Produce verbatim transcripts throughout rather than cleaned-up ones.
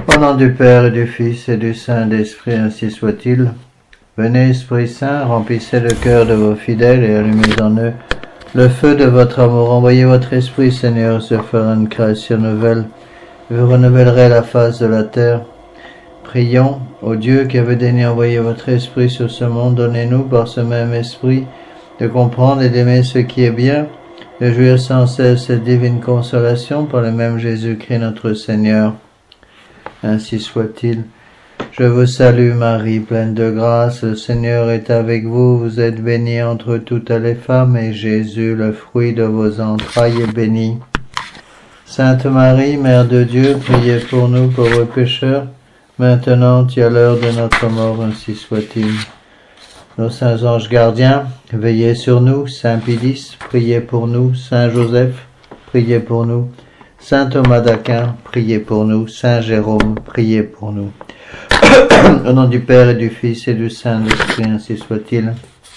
Au nom du Père et du Fils et du Saint-Esprit, ainsi soit-il. Venez, Esprit Saint, remplissez le cœur de vos fidèles et allumez en eux le feu de votre amour. Envoyez votre Esprit, Seigneur, se fera une création nouvelle. Vous renouvellerez la face de la terre. Prions, ô Dieu qui avez daigné envoyer votre Esprit sur ce monde, donnez-nous par ce même Esprit de comprendre et d'aimer ce qui est bien, de jouir sans cesse cette divine consolation par le même Jésus-Christ notre Seigneur. Ainsi soit-il. Je vous salue Marie, pleine de grâce, le Seigneur est avec vous, vous êtes bénie entre toutes les femmes, et Jésus, le fruit de vos entrailles, est béni. Sainte Marie, Mère de Dieu, priez pour nous pauvres pécheurs, maintenant et à l'heure de notre mort, ainsi soit-il. Nos saints anges gardiens, veillez sur nous. Saint Pédis, priez pour nous. Saint Joseph, priez pour nous. Saint Thomas d'Aquin, priez pour nous. Saint Jérôme, priez pour nous. Au nom du Père et du Fils et du Saint-Esprit, ainsi soit-il.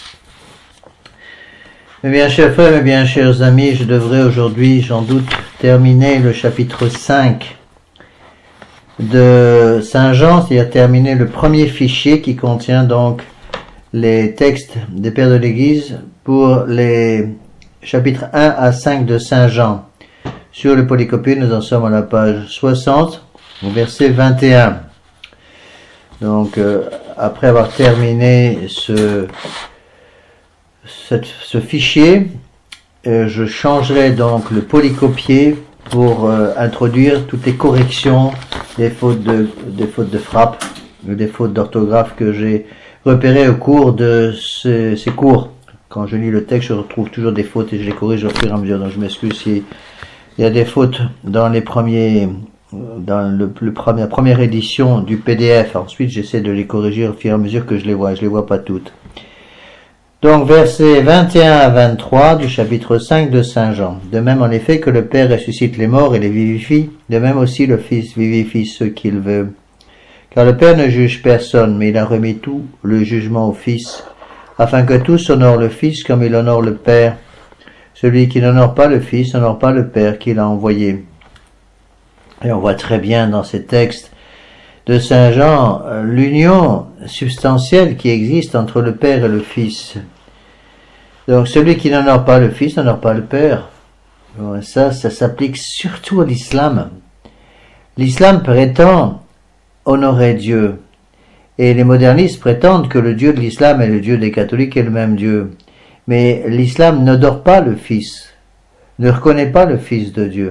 Mes bien chers frères, mes bien chers amis, je devrais aujourd'hui, j'en doute, terminer le chapitre cinq de Saint Jean, c'est-à-dire terminer le premier fichier qui contient donc les textes des Pères de l'Église pour les chapitres un à cinq de Saint Jean. Sur le polycopier, nous en sommes à la page soixante, au verset vingt et un. Donc, euh, après avoir terminé ce, cette, ce fichier, euh, je changerai donc le polycopier pour euh, introduire toutes les corrections des fautes de, des fautes de frappe, des fautes d'orthographe que j'ai repérées au cours de ces, ces cours. Quand je lis le texte, je retrouve toujours des fautes et je les corrige au fur et à mesure. Donc, je m'excuse si il y a des fautes dans les premiers, dans le, le premier, la première édition du P D F. Ensuite, j'essaie de les corriger au fur et à mesure que je les vois. Je les vois pas toutes. Donc, versets vingt et un à vingt-trois du chapitre cinq de Saint Jean. De même, en effet, que le Père ressuscite les morts et les vivifie, de même aussi le Fils vivifie ceux qu'il veut. Car le Père ne juge personne, mais il a remis tout le jugement au Fils, afin que tous honorent le Fils comme il honore le Père. Celui qui n'honore pas le Fils n'honore pas le Père qui l'a envoyé. Et on voit très bien dans ces textes de Saint Jean l'union substantielle qui existe entre le Père et le Fils. Donc celui qui n'honore pas le Fils n'honore pas le Père. Bon, ça, ça s'applique surtout à l'islam. L'islam prétend honorer Dieu. Et les modernistes prétendent que le Dieu de l'islam et le Dieu des catholiques est le même Dieu. Mais l'islam n'adore pas le Fils, ne reconnaît pas le Fils de Dieu.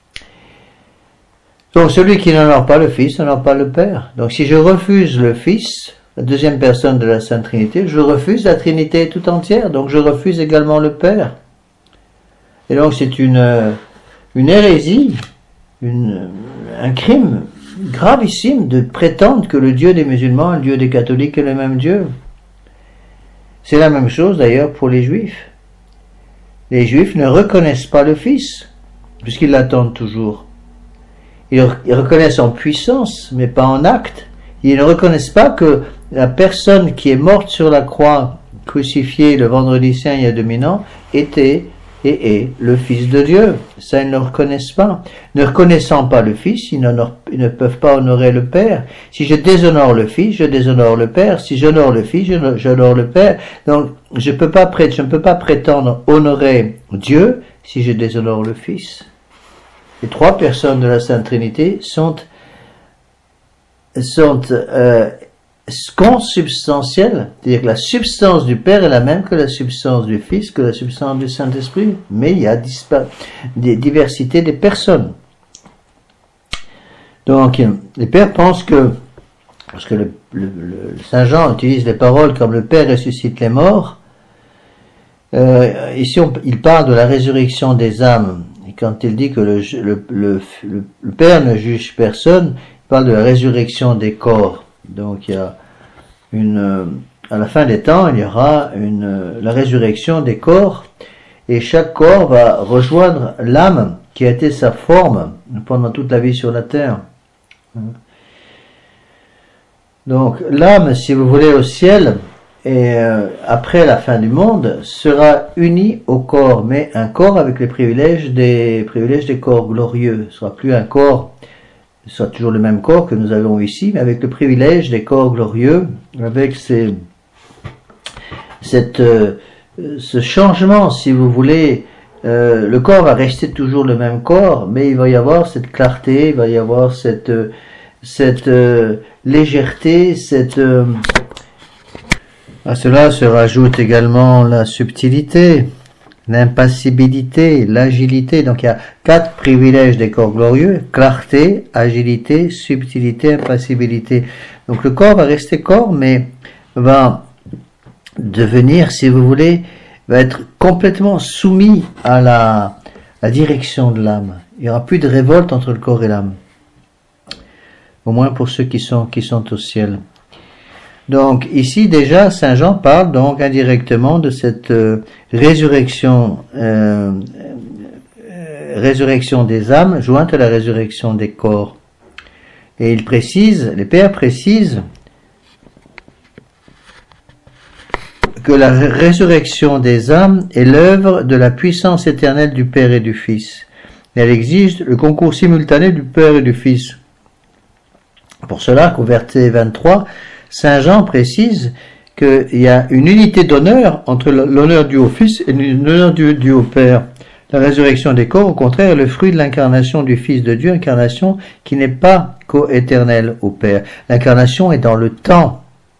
Donc celui qui n'honore pas le Fils n'honore pas le Père. Donc si je refuse le Fils, la deuxième personne de la Sainte Trinité, je refuse la Trinité tout entière. Donc je refuse également le Père. Et donc c'est une, une hérésie, une, un crime gravissime de prétendre que le Dieu des musulmans et le Dieu des catholiques est le même Dieu. C'est la même chose d'ailleurs pour les Juifs. Les Juifs ne reconnaissent pas le Fils, puisqu'ils l'attendent toujours. Ils reconnaissent en puissance, mais pas en acte. Ils ne reconnaissent pas que la personne qui est morte sur la croix, crucifiée le vendredi saint il y a deux mille ans, était et est le Fils de Dieu. Ça, ils ne le reconnaissent pas. Ne reconnaissant pas le Fils, ils, ils ne peuvent pas honorer le Père. Si je déshonore le Fils, je déshonore le Père. Si j'honore le Fils, j'honore le Père. Donc, je peux pas pré- je ne peux pas prétendre honorer Dieu si je déshonore le Fils. Les trois personnes de la Sainte Trinité sont, sont euh, consubstantielles, c'est-à-dire que la substance du Père est la même que la substance du Fils, que la substance du Saint-Esprit, mais il y a dispa- des diversités des personnes. Donc, les pères pensent que, parce que le, le, le Saint Jean utilise les paroles comme le Père ressuscite les morts, euh, ici on, il parle de la résurrection des âmes. Et quand il dit que le, le, le, le, le Père ne juge personne, il parle de la résurrection des corps. Donc il y a une, à la fin des temps, il y aura une, la résurrection des corps, et chaque corps va rejoindre l'âme qui a été sa forme pendant toute la vie sur la terre. Donc l'âme, si vous voulez, au ciel, et euh, après la fin du monde, sera unie au corps, mais un corps avec les privilèges des privilèges des corps glorieux. Ce sera plus un corps ce soit toujours le même corps que nous avons ici, mais avec le privilège des corps glorieux, avec ces, cette, euh, ce changement, si vous voulez. Euh, le corps va rester toujours le même corps, mais il va y avoir cette clarté, il va y avoir cette, euh, cette euh, légèreté, cette... Euh, à cela se rajoute également la subtilité, l'impassibilité, l'agilité. Donc il y a quatre privilèges des corps glorieux: clarté, agilité, subtilité, impassibilité. Donc le corps va rester corps, mais va devenir, si vous voulez, va être complètement soumis à la, la direction de l'âme. Il n'y aura plus de révolte entre le corps et l'âme. Au moins pour ceux qui sont, qui sont au ciel. Donc ici déjà, Saint Jean parle donc indirectement de cette euh, résurrection, euh, euh, résurrection des âmes jointe à la résurrection des corps. Et il précise, les pères précisent que la résurrection des âmes est l'œuvre de la puissance éternelle du Père et du Fils. Elle exige le concours simultané du Père et du Fils. Pour cela, qu'au verset vingt-trois, Saint Jean précise qu'il y a une unité d'honneur entre l'honneur dû au Fils et l'honneur dû au Père. La résurrection des corps, au contraire, est le fruit de l'incarnation du Fils de Dieu, incarnation qui n'est pas co-éternelle au Père. L'incarnation est dans le temps.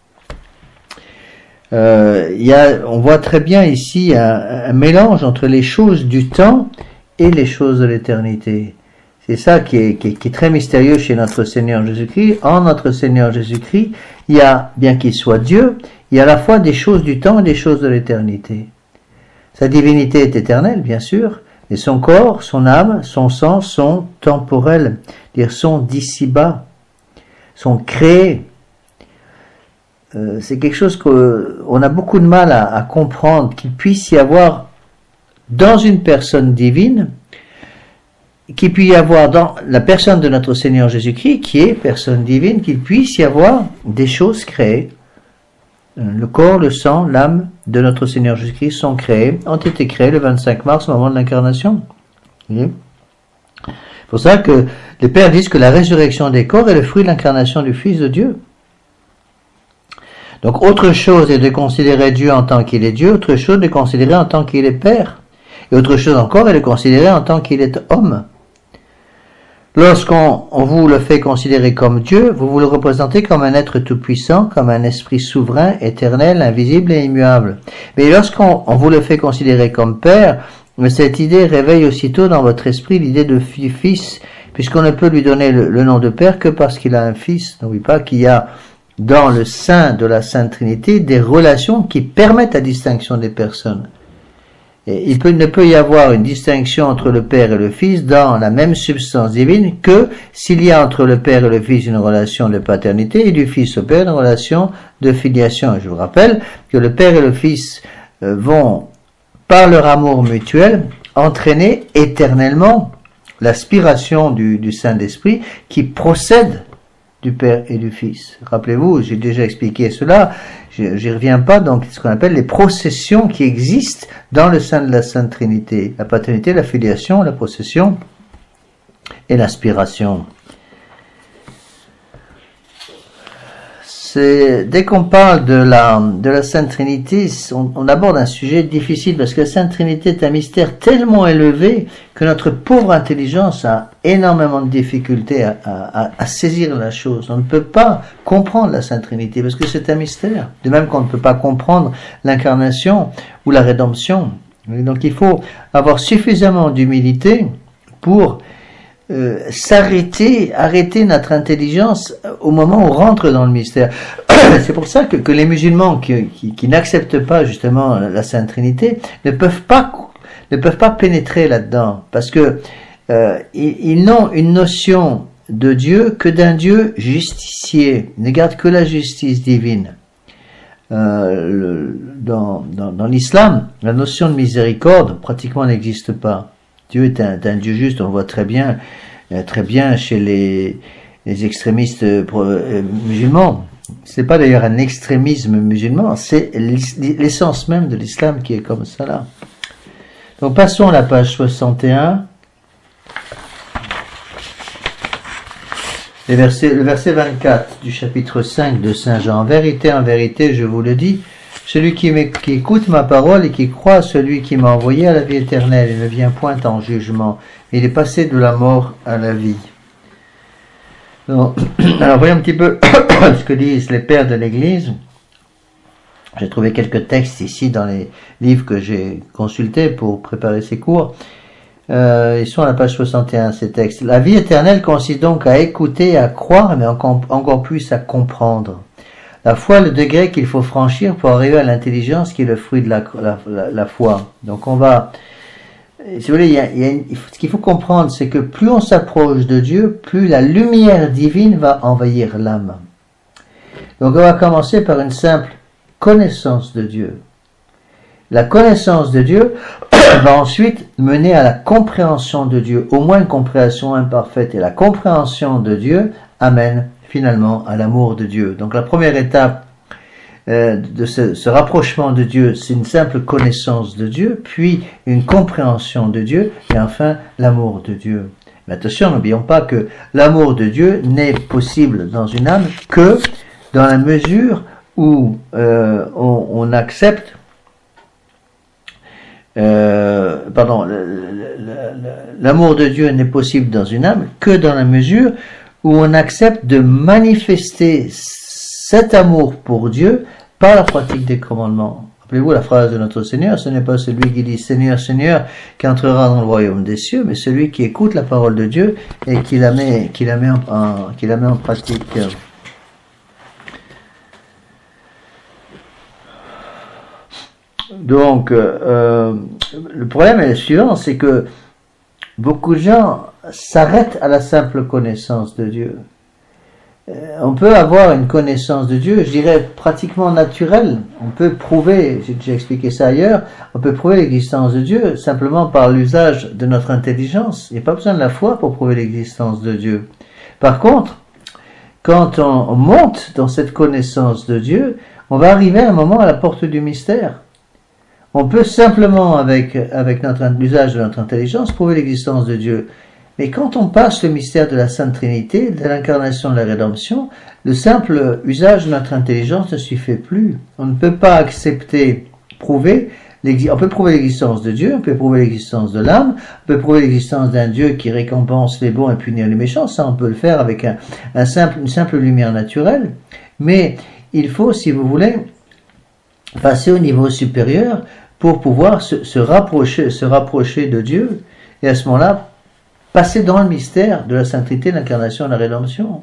Euh, il y a, on voit très bien ici un, un mélange entre les choses du temps et les choses de l'éternité. C'est ça qui est, qui, est, qui est très mystérieux chez notre Seigneur Jésus-Christ. En notre Seigneur Jésus-Christ, il y a, bien qu'il soit Dieu, il y a à la fois des choses du temps et des choses de l'éternité. Sa divinité est éternelle, bien sûr, mais son corps, son âme, son sang sont temporels, c'est-à-dire sont d'ici-bas, sont créés. Euh, c'est quelque chose qu'on a beaucoup de mal à, à comprendre, qu'il puisse y avoir dans une personne divine, qu'il puisse y avoir dans la personne de notre Seigneur Jésus-Christ, qui est personne divine, qu'il puisse y avoir des choses créées. Le corps, le sang, l'âme de notre Seigneur Jésus-Christ sont créés, ont été créés le vingt-cinq mars au moment de l'incarnation. C'est pour ça que les pères disent que la résurrection des corps est le fruit de l'incarnation du Fils de Dieu. Donc autre chose est de considérer Dieu en tant qu'il est Dieu, autre chose de considérer en tant qu'il est Père, et autre chose encore est de considérer en tant qu'il est homme. Lorsqu'on on vous le fait considérer comme Dieu, vous vous le représentez comme un être tout-puissant, comme un esprit souverain, éternel, invisible et immuable. Mais lorsqu'on on vous le fait considérer comme Père, cette idée réveille aussitôt dans votre esprit l'idée de fils, puisqu'on ne peut lui donner le, le nom de Père que parce qu'il a un fils. N'oubliez pas qu'il y a dans le sein de la Sainte Trinité des relations qui permettent la distinction des personnes. Et il peut, ne peut y avoir une distinction entre le Père et le Fils dans la même substance divine que s'il y a entre le Père et le Fils une relation de paternité et du Fils au Père une relation de filiation. Et je vous rappelle que le Père et le Fils euh, vont, par leur amour mutuel, entraîner éternellement l'aspiration du, du Saint-Esprit qui procède du Père et du Fils. Rappelez-vous, j'ai déjà expliqué cela, j'y reviens pas, donc ce qu'on appelle les processions qui existent dans le sein de la Sainte Trinité. La paternité, la filiation, la procession et l'aspiration. C'est, dès qu'on parle de la, de la Sainte Trinité, on, on aborde un sujet difficile parce que la Sainte Trinité est un mystère tellement élevé que notre pauvre intelligence a énormément de difficultés à, à, à saisir la chose. On ne peut pas comprendre la Sainte Trinité parce que c'est un mystère. De même qu'on ne peut pas comprendre l'incarnation ou la rédemption. Et donc il faut avoir suffisamment d'humilité pour Euh, s'arrêter, arrêter notre intelligence au moment où on rentre dans le mystère. C'est pour ça que, que les musulmans qui, qui, qui n'acceptent pas justement la Sainte Trinité ne peuvent pas, ne peuvent pas pénétrer là-dedans, parce que euh, ils, ils n'ont une notion de Dieu que d'un Dieu justicier. Ils ne gardent que la justice divine. Euh, le, dans dans, dans l'islam, la notion de miséricorde pratiquement n'existe pas. Dieu est un, un Dieu juste, on le voit très bien, très bien chez les, les extrémistes euh, musulmans. C'est pas d'ailleurs un extrémisme musulman, c'est l'essence même de l'islam qui est comme ça là. Donc passons à la page soixante et un. Les versets, le verset vingt-quatre du chapitre cinq de Saint Jean. En vérité, en vérité, je vous le dis, celui qui, qui écoute ma parole et qui croit à celui qui m'a envoyé à la vie éternelle, il ne vient point en jugement, mais il est passé de la mort à la vie. Donc, alors voyons un petit peu ce que disent les pères de l'Église. J'ai trouvé quelques textes ici dans les livres que j'ai consultés pour préparer ces cours. Euh, ils sont à la page soixante et un, ces textes. La vie éternelle consiste donc à écouter, à croire, mais encore, encore plus à comprendre. La foi est le degré qu'il faut franchir pour arriver à l'intelligence qui est le fruit de la, la, la, la foi. Donc on va, si vous voulez, il y a, il y a une, ce qu'il faut comprendre, c'est que plus on s'approche de Dieu, plus la lumière divine va envahir l'âme. Donc on va commencer par une simple connaissance de Dieu. La connaissance de Dieu va ensuite mener à la compréhension de Dieu, au moins une compréhension imparfaite. Et la compréhension de Dieu amène finalement à l'amour de Dieu. Donc la première étape euh, de ce, ce rapprochement de Dieu, c'est une simple connaissance de Dieu, puis une compréhension de Dieu, et enfin l'amour de Dieu. Mais attention, n'oublions pas que l'amour de Dieu n'est possible dans une âme que dans la mesure où euh, on, on accepte Euh, pardon, l'amour de Dieu n'est possible dans une âme que dans la mesure où on accepte de manifester cet amour pour Dieu par la pratique des commandements. Rappelez-vous la phrase de notre Seigneur, ce n'est pas celui qui dit Seigneur, Seigneur qui entrera dans le royaume des cieux, mais celui qui écoute la parole de Dieu et qui la met, qui la met en, en, qui la met en pratique. Donc, euh, le problème est le suivant, c'est que beaucoup de gens s'arrêtent à la simple connaissance de Dieu. Euh, on peut avoir une connaissance de Dieu, je dirais pratiquement naturelle. On peut prouver, j'ai déjà expliqué ça ailleurs, on peut prouver l'existence de Dieu simplement par l'usage de notre intelligence. Il n'y a pas besoin de la foi pour prouver l'existence de Dieu. Par contre, quand on, on monte dans cette connaissance de Dieu, on va arriver à un moment à la porte du mystère. On peut simplement, avec, avec notre, l'usage de notre intelligence, prouver l'existence de Dieu. Mais quand on passe le mystère de la Sainte Trinité, de l'incarnation de la rédemption, le simple usage de notre intelligence ne suffit plus. On ne peut pas accepter, prouver, on peut prouver l'existence de Dieu, on peut prouver l'existence de l'âme, on peut prouver l'existence d'un Dieu qui récompense les bons et punit les méchants, ça on peut le faire avec un, un simple, une simple lumière naturelle. Mais il faut, si vous voulez, passer au niveau supérieur, pour pouvoir se, se rapprocher, se rapprocher de Dieu, et à ce moment-là, passer dans le mystère de la sainteté, l'incarnation et la rédemption.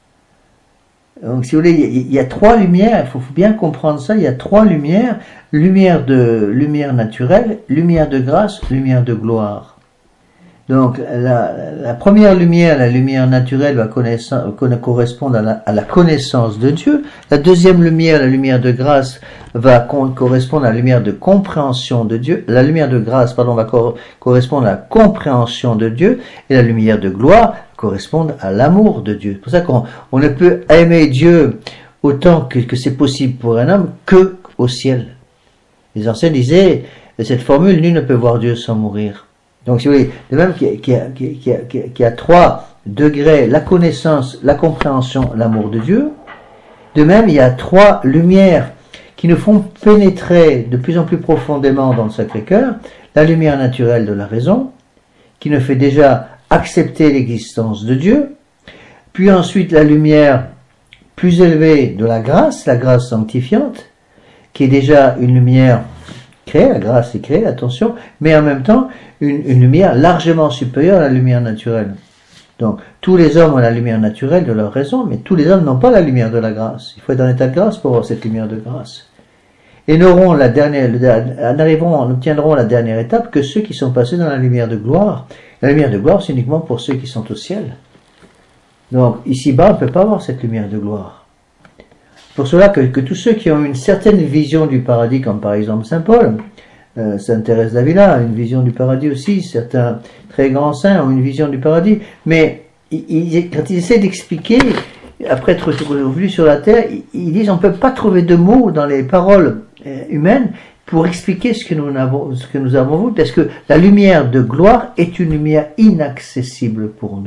Donc, si vous voulez, il y, il y a trois lumières, il faut, faut bien comprendre ça, il y a trois lumières, lumière de lumière naturelle, lumière de grâce, lumière de gloire. Donc, la, la première lumière, la lumière naturelle, va correspondre à la, à la connaissance de Dieu. La deuxième lumière, la lumière de grâce, va correspondre à la lumière de compréhension de Dieu. La lumière de grâce, pardon, va cor correspondre à la compréhension de Dieu. Et la lumière de gloire correspond à l'amour de Dieu. C'est pour ça qu'on on ne peut aimer Dieu autant que, que c'est possible pour un homme que au ciel. Les anciens disaient, cette formule, nul ne peut voir Dieu sans mourir. Donc, si vous voulez, de même qu'il y, y, y, y, y a trois degrés, la connaissance, la compréhension, l'amour de Dieu, de même, il y a trois lumières qui nous font pénétrer de plus en plus profondément dans le Sacré-Cœur, la lumière naturelle de la raison, qui nous fait déjà accepter l'existence de Dieu, puis ensuite la lumière plus élevée de la grâce, la grâce sanctifiante, qui est déjà une lumière créée, la grâce est créée, attention, mais en même temps, une, une lumière largement supérieure à la lumière naturelle. Donc, tous les hommes ont la lumière naturelle de leur raison, mais tous les hommes n'ont pas la lumière de la grâce. Il faut être en état de grâce pour avoir cette lumière de grâce. Et n'auront la dernière, n'arriveront, n'obtiendront la dernière étape que ceux qui sont passés dans la lumière de gloire. La lumière de gloire, c'est uniquement pour ceux qui sont au ciel. Donc, ici-bas, on ne peut pas avoir cette lumière de gloire. Pour cela que, que tous ceux qui ont une certaine vision du paradis, comme par exemple Saint Paul, euh, Sainte Thérèse d'Avila a une vision du paradis aussi, certains très grands saints ont une vision du paradis, mais ils, quand ils essaient d'expliquer, après être revenus sur la terre, ils disent on ne peut pas trouver de mots dans les paroles humaines pour expliquer ce que nous avons, ce que nous avons vu, parce que la lumière de gloire est une lumière inaccessible pour nous.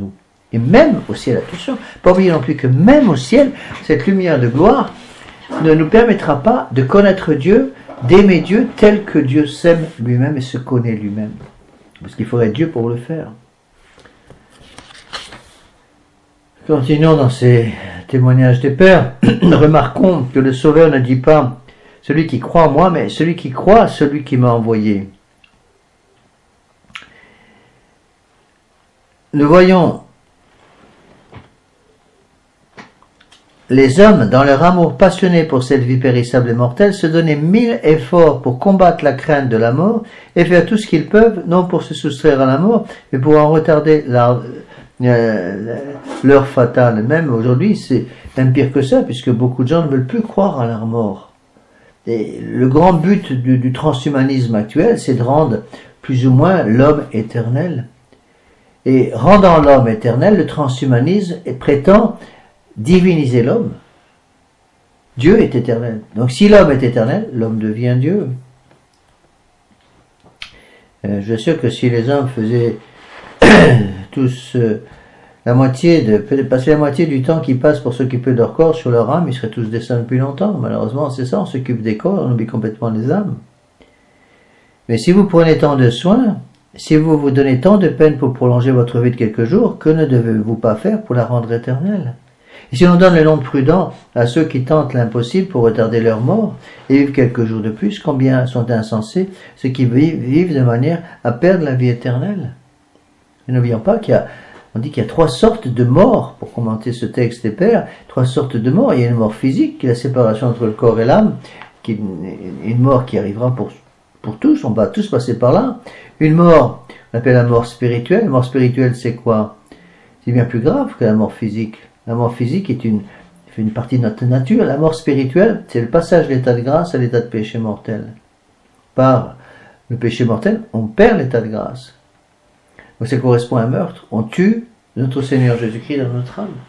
Et même au ciel, attention, pas oublier non plus que même au ciel, cette lumière de gloire ne nous permettra pas de connaître Dieu, d'aimer Dieu tel que Dieu s'aime lui-même et se connaît lui-même. Parce qu'il faudrait Dieu pour le faire. Continuons dans ces témoignages des pères. Remarquons que le Sauveur ne dit pas « celui qui croit en moi », mais « celui qui croit à celui qui m'a envoyé ». Nous voyons les hommes, dans leur amour passionné pour cette vie périssable et mortelle, se donner mille efforts pour combattre la crainte de la mort et faire tout ce qu'ils peuvent, non pour se soustraire à la mort, mais pour en retarder la, euh, l'heure fatale. Même aujourd'hui, c'est même pire que ça, puisque beaucoup de gens ne veulent plus croire à leur mort. Et le grand but du, du transhumanisme actuel, c'est de rendre plus ou moins l'homme éternel. Et rendant l'homme éternel, le transhumanisme prétend diviniser l'homme. Dieu est éternel. Donc si l'homme est éternel, l'homme devient Dieu. Euh, je suis sûr que si les hommes faisaient tous euh, la moitié de, passer la moitié du temps qu'ils passent pour s'occuper de leur corps sur leur âme, ils seraient tous décédés depuis longtemps. Malheureusement, c'est ça, on s'occupe des corps, on oublie complètement les âmes. Mais si vous prenez tant de soins, si vous vous donnez tant de peine pour prolonger votre vie de quelques jours, que ne devez-vous pas faire pour la rendre éternelle? Et si l'on donne le nom de prudent à ceux qui tentent l'impossible pour retarder leur mort et vivent quelques jours de plus, combien sont insensés ceux qui vivent, vivent de manière à perdre la vie éternelle? Et n'oublions pas qu'il y a, on dit qu'il y a trois sortes de morts, pour commenter ce texte des pères, trois sortes de morts. Il y a une mort physique, qui est la séparation entre le corps et l'âme, qui est une, une mort qui arrivera pour, pour tous, on va tous passer par là. Une mort, on appelle la mort spirituelle. La mort spirituelle, c'est quoi? C'est bien plus grave que la mort physique. La mort physique est une, fait une partie de notre nature. La mort spirituelle, c'est le passage de l'état de grâce à l'état de péché mortel. Par le péché mortel, on perd l'état de grâce. Donc ça correspond à un meurtre. On tue notre Seigneur Jésus-Christ dans notre âme.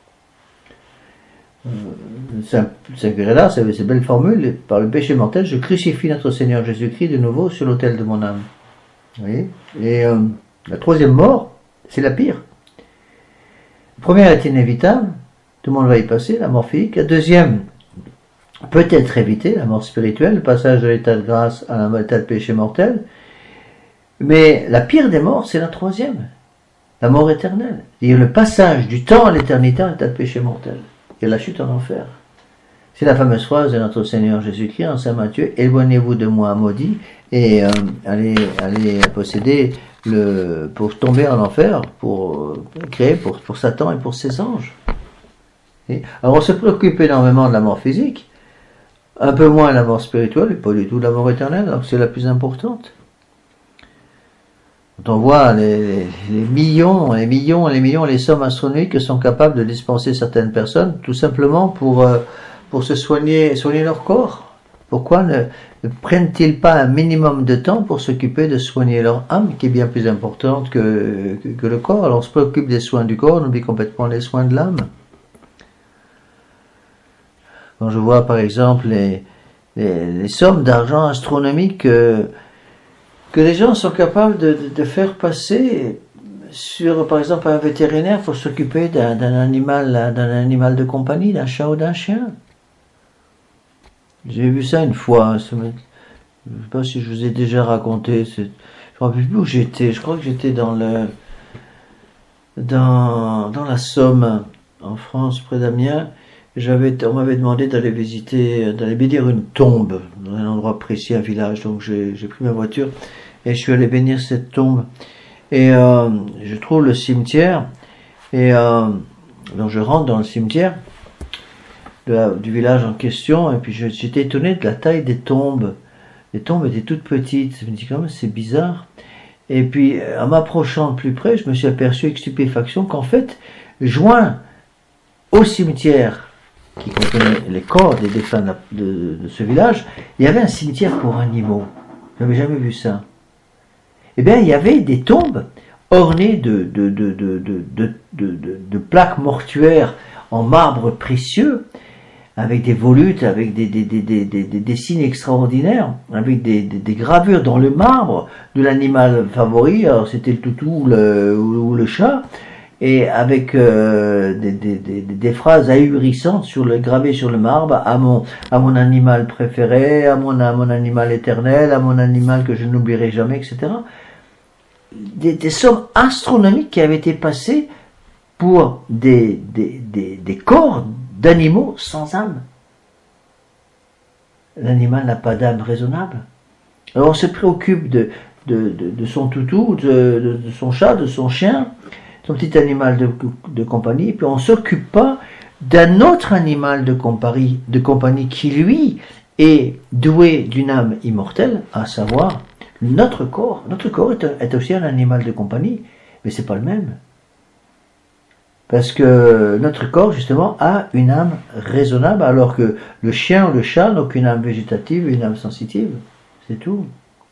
Euh, Saint Curé-là, c'est cette belle formule. Par le péché mortel, je crucifie notre Seigneur Jésus-Christ de nouveau sur l'autel de mon âme. Vous voyez? Et euh, la troisième mort, c'est la pire. La première est inévitable, tout le monde va y passer, la mort physique. La deuxième peut être évitée, la mort spirituelle, le passage de l'état de grâce à l'état de péché mortel. Mais la pire des morts, c'est la troisième, la mort éternelle. C'est-à-dire le passage du temps à l'éternité en état de péché mortel. Et la chute en enfer. C'est la fameuse phrase de notre Seigneur Jésus-Christ en Saint Matthieu, « Éloignez-vous de moi, maudit, et euh, allez, allez posséder le, pour tomber en enfer, pour euh, créer pour, pour Satan et pour ses anges. » Et, alors on se préoccupe énormément de la mort physique, un peu moins de la mort spirituelle, et pas du tout de la mort éternelle, alors que c'est la plus importante. Quand on voit les, les, les millions, les millions, les millions, les sommes astronomiques que sont capables de dispenser certaines personnes, tout simplement pour, euh, pour se soigner, soigner leur corps. Pourquoi ne, ne prennent-ils pas un minimum de temps pour s'occuper de soigner leur âme, qui est bien plus importante que, que, que le corps? Alors on se préoccupe des soins du corps, on oublie complètement les soins de l'âme. Quand je vois par exemple les, les, les sommes d'argent astronomiques euh, que les gens sont capables de, de, de faire passer sur, par exemple, un vétérinaire pour s'occuper d'un, d'un animal, d'un animal de compagnie, d'un chat ou d'un chien. J'ai vu ça une fois. Je ne sais pas si je vous ai déjà raconté. Je ne me rappelle plus où j'étais. Je crois que j'étais dans le, dans, dans la Somme, en France, près d'Amiens. J'avais, on m'avait demandé d'aller visiter, d'aller bénir une tombe dans un endroit précis, un village. Donc j'ai, j'ai pris ma voiture et je suis allé bénir cette tombe. Et euh, je trouve le cimetière. Et euh, donc je rentre dans le cimetière de la, du village en question. Et puis je, j'étais étonné de la taille des tombes. Les tombes étaient toutes petites. Je me dis quand même c'est bizarre. Et puis en m'approchant de plus près, je me suis aperçu avec stupéfaction qu'en fait, joint au cimetière qui contenait les corps des défunts de, de, de ce village, il y avait un cimetière pour animaux. Je n'avais jamais vu ça. Eh bien, il y avait des tombes ornées de, de, de, de, de, de, de, de, de plaques mortuaires en marbre précieux, avec des volutes, avec des, des, des, des, des, des signes extraordinaires, avec des, des, des gravures dans le marbre de l'animal favori, alors c'était le toutou ou le, ou le chat, et avec euh, des, des, des, des phrases ahurissantes sur le, gravées sur le marbre, à mon, à mon animal préféré, à mon, à mon animal éternel, à mon animal que je n'oublierai jamais, et cetera. Des, des sommes astronomiques qui avaient été passées pour des, des, des, des corps d'animaux sans âme. L'animal n'a pas d'âme raisonnable. Alors on se préoccupe de, de, de, de son toutou, de, de, de son chat, de son chien, son petit animal de, de compagnie, et puis on ne s'occupe pas d'un autre animal de compagnie, de compagnie qui, lui, est doué d'une âme immortelle, à savoir notre corps. Notre corps est, un, est aussi un animal de compagnie, mais c'est pas le même. Parce que notre corps, justement, a une âme raisonnable, alors que le chien ou le chat n'a qu'une âme végétative et une âme sensitive. C'est tout.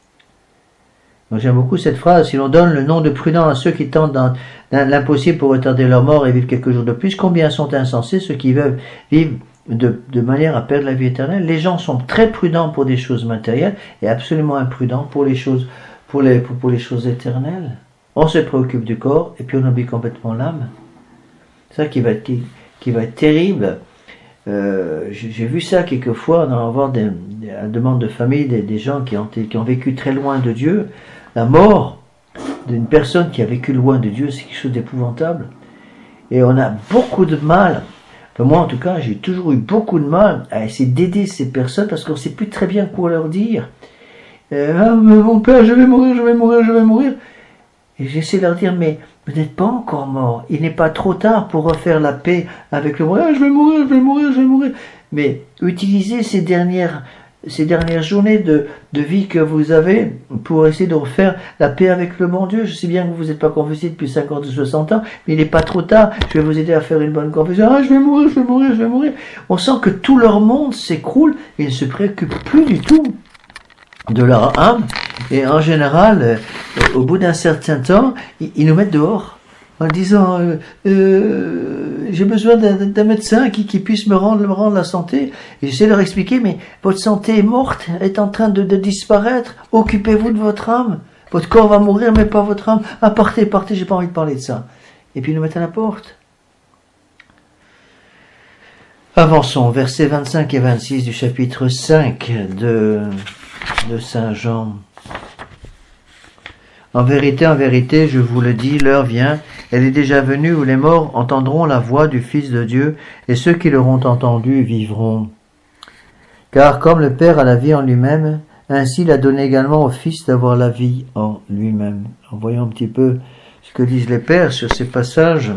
Donc j'aime beaucoup cette phrase. Si l'on donne le nom de prudent à ceux qui tentent dans, dans l'impossible pour retarder leur mort et vivre quelques jours de plus, combien sont insensés ceux qui veulent vivre de, de manière à perdre la vie éternelle. Les gens sont très prudents pour des choses matérielles et absolument imprudents pour les choses, pour les, pour, pour les choses éternelles. On se préoccupe du corps et puis on oublie complètement l'âme. C'est ça qui va être, qui, qui va être terrible. Euh, j'ai vu ça quelquefois dans avoir des, des, à la demande de famille, des, des gens qui ont, qui ont vécu très loin de Dieu. La mort d'une personne qui a vécu loin de Dieu, c'est quelque chose d'épouvantable. Et on a beaucoup de mal, enfin moi en tout cas, j'ai toujours eu beaucoup de mal à essayer d'aider ces personnes parce qu'on ne sait plus très bien quoi leur dire. Euh, ah, mon père, je vais mourir, je vais mourir, je vais mourir. Et j'essaie de leur dire, mais vous n'êtes pas encore mort. Il n'est pas trop tard pour refaire la paix avec le mort. Ah, je vais mourir, je vais mourir, je vais mourir. Mais utilisez ces dernières, ces dernières journées de, de vie que vous avez pour essayer de refaire la paix avec le bon Dieu. Je sais bien que vous n'êtes pas confessé depuis cinquante ou soixante ans, mais il n'est pas trop tard. Je vais vous aider à faire une bonne confession. Ah, je vais mourir, je vais mourir, je vais mourir. On sent que tout leur monde s'écroule et ils ne se préoccupent plus du tout de leur âme. Et en général, euh, au bout d'un certain temps, ils, ils nous mettent dehors en disant euh, euh, j'ai besoin d'un médecin qui, qui puisse me rendre, me rendre la santé. Et j'essaie de leur expliquer, mais votre santé est morte, est en train de, de disparaître. Occupez-vous de votre âme. Votre corps va mourir, mais pas votre âme. Ah, partez, partez, j'ai pas envie de parler de ça. Et puis ils nous mettent à la porte. Avançons, versets vingt-cinq et vingt-six du chapitre cinq de, de Saint Jean. En vérité, en vérité, je vous le dis, l'heure vient, elle est déjà venue où les morts entendront la voix du Fils de Dieu, et ceux qui l'auront entendu vivront. Car comme le Père a la vie en lui-même, ainsi il a donné également au Fils d'avoir la vie en lui-même. En voyant un petit peu ce que disent les pères sur ces passages.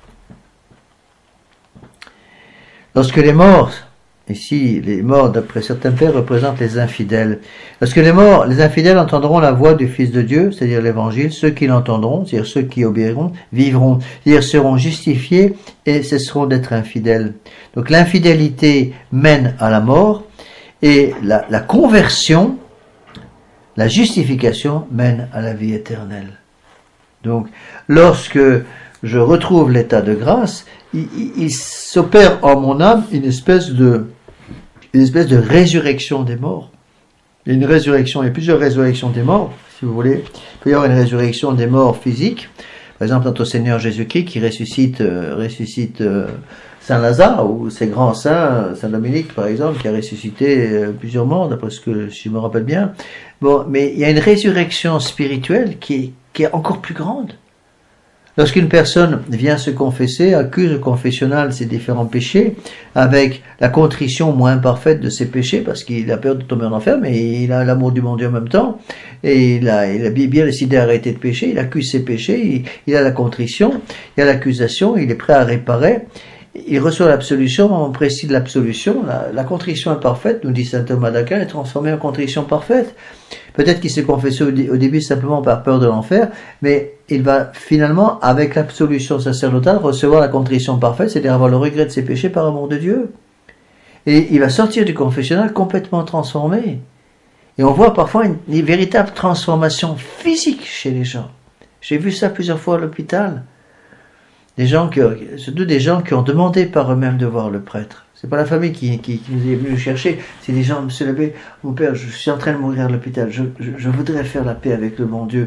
Lorsque les morts, ici, les morts, d'après certains pères, représentent les infidèles. Lorsque les morts, les infidèles entendront la voix du Fils de Dieu, c'est-à-dire l'évangile, ceux qui l'entendront, c'est-à-dire ceux qui obéiront, vivront, c'est-à-dire seront justifiés et cesseront d'être infidèles. Donc l'infidélité mène à la mort et la, la conversion, la justification mène à la vie éternelle. Donc lorsque je retrouve l'état de grâce, il, il, il s'opère en mon âme une espèce de une espèce de résurrection des morts. Il y a une résurrection, il y a plusieurs résurrections des morts, si vous voulez. Il peut y avoir une résurrection des morts physiques. Par exemple, notre Seigneur Jésus-Christ qui ressuscite, euh, ressuscite euh, Saint Lazare, ou ses grands saints, Saint Dominique par exemple, qui a ressuscité euh, plusieurs morts, d'après ce que si je me rappelle bien. Bon, mais il y a une résurrection spirituelle qui est, qui est encore plus grande. Lorsqu'une personne vient se confesser, accuse au confessionnal ses différents péchés, avec la contrition moins parfaite de ses péchés, parce qu'il a peur de tomber en enfer, mais il a l'amour du bon Dieu en même temps, et il a, il a bien décidé d'arrêter de pécher, il accuse ses péchés, il, il a la contrition, il a l'accusation, il est prêt à réparer, il reçoit l'absolution, on précise l'absolution, la, la contrition imparfaite, nous dit saint Thomas d'Aquin, est transformée en contrition parfaite. Peut-être qu'il s'est confessé au, au début simplement par peur de l'enfer, mais il va finalement, avec l'absolution sacerdotale, recevoir la contrition parfaite, c'est-à-dire avoir le regret de ses péchés par amour de Dieu. Et il va sortir du confessionnal complètement transformé. Et on voit parfois une, une véritable transformation physique chez les gens. J'ai vu ça plusieurs fois à l'hôpital. Des gens qui, surtout des gens qui ont demandé par eux-mêmes de voir le prêtre. C'est pas la famille qui, qui, qui nous est venue chercher, c'est des gens, monsieur l'abbé, mon père, je suis en train de mourir à l'hôpital, je, je, je voudrais faire la paix avec le bon Dieu.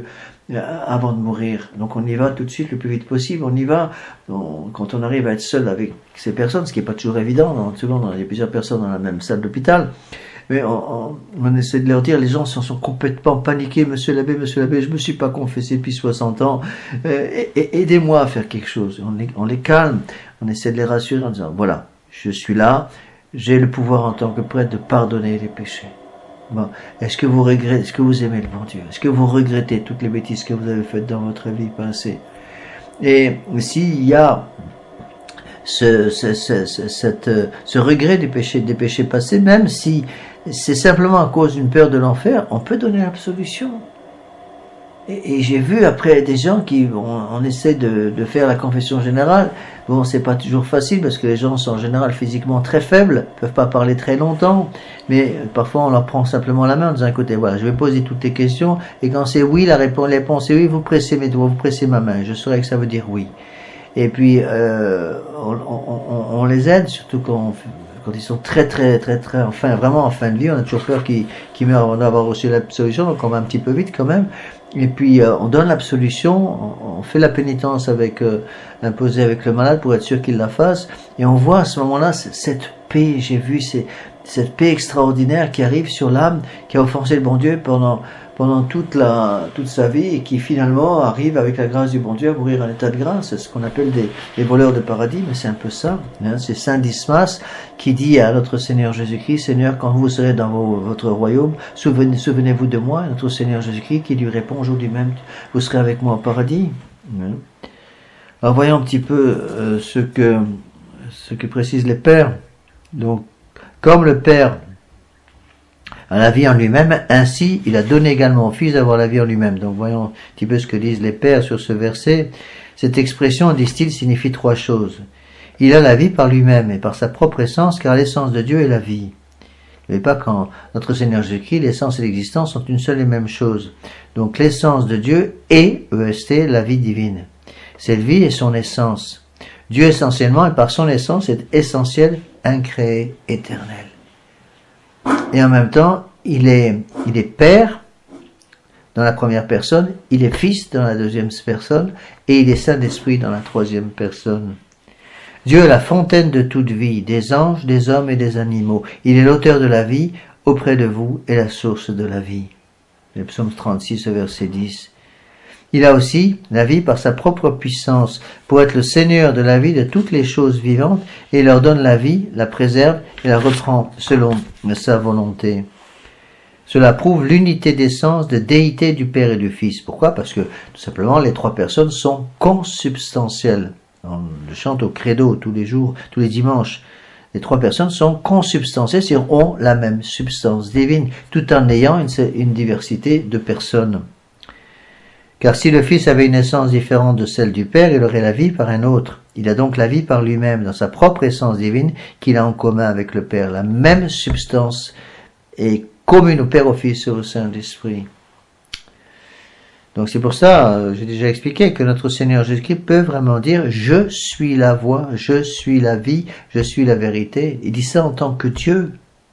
avant de mourir. Donc on y va tout de suite le plus vite possible. On y va on, quand on arrive à être seul avec ces personnes, ce qui n'est pas toujours évident. Dans, souvent, il y a plusieurs personnes dans la même salle d'hôpital. Mais on, on, on essaie de leur dire, les gens sont, sont complètement paniqués. Monsieur l'abbé, monsieur l'abbé, je me suis pas confessé depuis soixante ans. Euh, et, et, aidez-moi à faire quelque chose. On les, on les calme. On essaie de les rassurer en disant, voilà, je suis là. J'ai le pouvoir en tant que prêtre de pardonner les péchés. Bon. Est-ce que vous regrettez, est-ce que vous aimez le bon Dieu? Est-ce que vous regrettez toutes les bêtises que vous avez faites dans votre vie passée? Et s'il y a ce, ce, ce, ce, cette, ce regret des péchés, des péchés passés, même si c'est simplement à cause d'une peur de l'enfer, on peut donner l'absolution. Et, et j'ai vu après des gens qui, on, on essaie de, de faire la confession générale. Bon, c'est pas toujours facile parce que les gens sont en général physiquement très faibles, peuvent pas parler très longtemps, mais parfois on leur prend simplement la main en disant, écoutez, voilà, je vais poser toutes les questions, et quand c'est oui, la réponse, la réponse est oui, vous pressez mes doigts, vous pressez ma main, je saurai que ça veut dire oui. Et puis, euh, on, on, on, on les aide, surtout quand, quand ils sont très, très, très, très, enfin, vraiment en fin de vie, on a toujours peur qu'ils, qu'ils meurent avant d'avoir reçu l'absolution, donc on va un petit peu vite quand même. Et puis euh, on donne l'absolution, on, on fait la pénitence avec euh, imposée avec le malade pour être sûr qu'il la fasse, et on voit à ce moment-là cette paix. J'ai vu c'est, cette paix extraordinaire qui arrive sur l'âme qui a offensé le bon Dieu pendant pendant toute la toute sa vie et qui finalement arrive avec la grâce du bon Dieu à mourir en état de grâce. C'est ce qu'on appelle des, des voleurs de paradis, mais c'est un peu ça. Hein. C'est Saint Dismas qui dit à notre Seigneur Jésus-Christ, Seigneur, quand vous serez dans vos, votre royaume, souvenez, souvenez-vous de moi. Et notre Seigneur Jésus-Christ qui lui répond aujourd'hui même, vous serez avec moi au paradis. Hein. Alors voyons un petit peu euh, ce que ce que précisent les pères. Donc, comme le Père a la vie en lui-même, ainsi il a donné également au Fils d'avoir la vie en lui-même. Donc voyons un petit peu ce que disent les pères sur ce verset. Cette expression, disent-ils, signifie trois choses. Il a la vie par lui-même et par sa propre essence, car l'essence de Dieu est la vie. Vous ne voyez pas, quand notre Seigneur Jésus-Christ, l'essence et l'existence sont une seule et même chose. Donc l'essence de Dieu est, E S T, la vie divine. Cette vie est son essence. Dieu essentiellement et par son essence est essentiel, incréé, éternel. Et en même temps, il est, il est Père dans la première personne, il est Fils dans la deuxième personne, et il est Saint-Esprit dans la troisième personne. Dieu est la fontaine de toute vie, des anges, des hommes et des animaux. Il est l'auteur de la vie auprès de vous et la source de la vie. Le psaume trente-six, verset dix. Il a aussi la vie par sa propre puissance, pour être le Seigneur de la vie de toutes les choses vivantes, et il leur donne la vie, la préserve et la reprend selon sa volonté. Cela prouve l'unité d'essence, de déité du Père et du Fils. Pourquoi? Parce que, tout simplement, les trois personnes sont consubstantielles. On le chante au credo tous les jours, tous les dimanches. Les trois personnes sont consubstantielles, c'est-à-dire ont la même substance divine, tout en ayant une, une diversité de personnes. Car si le Fils avait une essence différente de celle du Père, il aurait la vie par un autre. Il a donc la vie par lui-même, dans sa propre essence divine, qu'il a en commun avec le Père. La même substance est commune au Père, au Fils et au Saint-Esprit. Donc c'est pour ça, euh, j'ai déjà expliqué, que notre Seigneur Jésus-Christ peut vraiment dire « Je suis la voie, je suis la vie, je suis la vérité ». Il dit ça en tant que Dieu.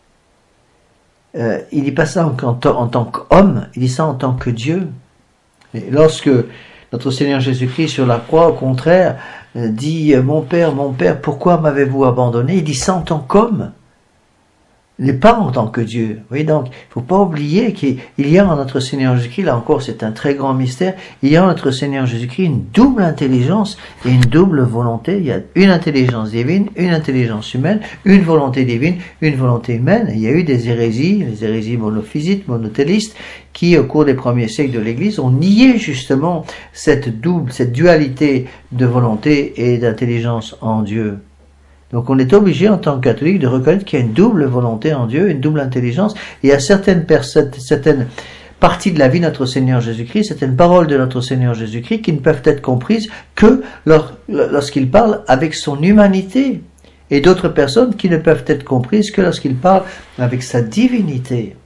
Euh, il dit pas ça en, en, en tant qu'homme, il dit ça en tant que Dieu. Et lorsque notre Seigneur Jésus-Christ sur la croix, au contraire, dit « Mon Père, mon Père, pourquoi m'avez-vous abandonné ?» Il dit ça en tant qu'homme, n'est pas en tant que Dieu. Vous voyez, donc, il ne faut pas oublier qu'il y a en notre Seigneur Jésus-Christ, là encore c'est un très grand mystère, il y a en notre Seigneur Jésus-Christ une double intelligence et une double volonté. Il y a une intelligence divine, une intelligence humaine, une volonté divine, une volonté humaine. Il y a eu des hérésies, les hérésies monophysites, monothélistes, qui au cours des premiers siècles de l'Église ont nié justement cette double, cette dualité de volonté et d'intelligence en Dieu. Donc on est obligé en tant que catholique de reconnaître qu'il y a une double volonté en Dieu, une double intelligence. Et il y a certaines personnes, certaines parties de la vie de notre Seigneur Jésus-Christ, certaines paroles de notre Seigneur Jésus-Christ qui ne peuvent être comprises que lorsqu'il parle avec son humanité. Et d'autres personnes qui ne peuvent être comprises que lorsqu'il parle avec sa divinité.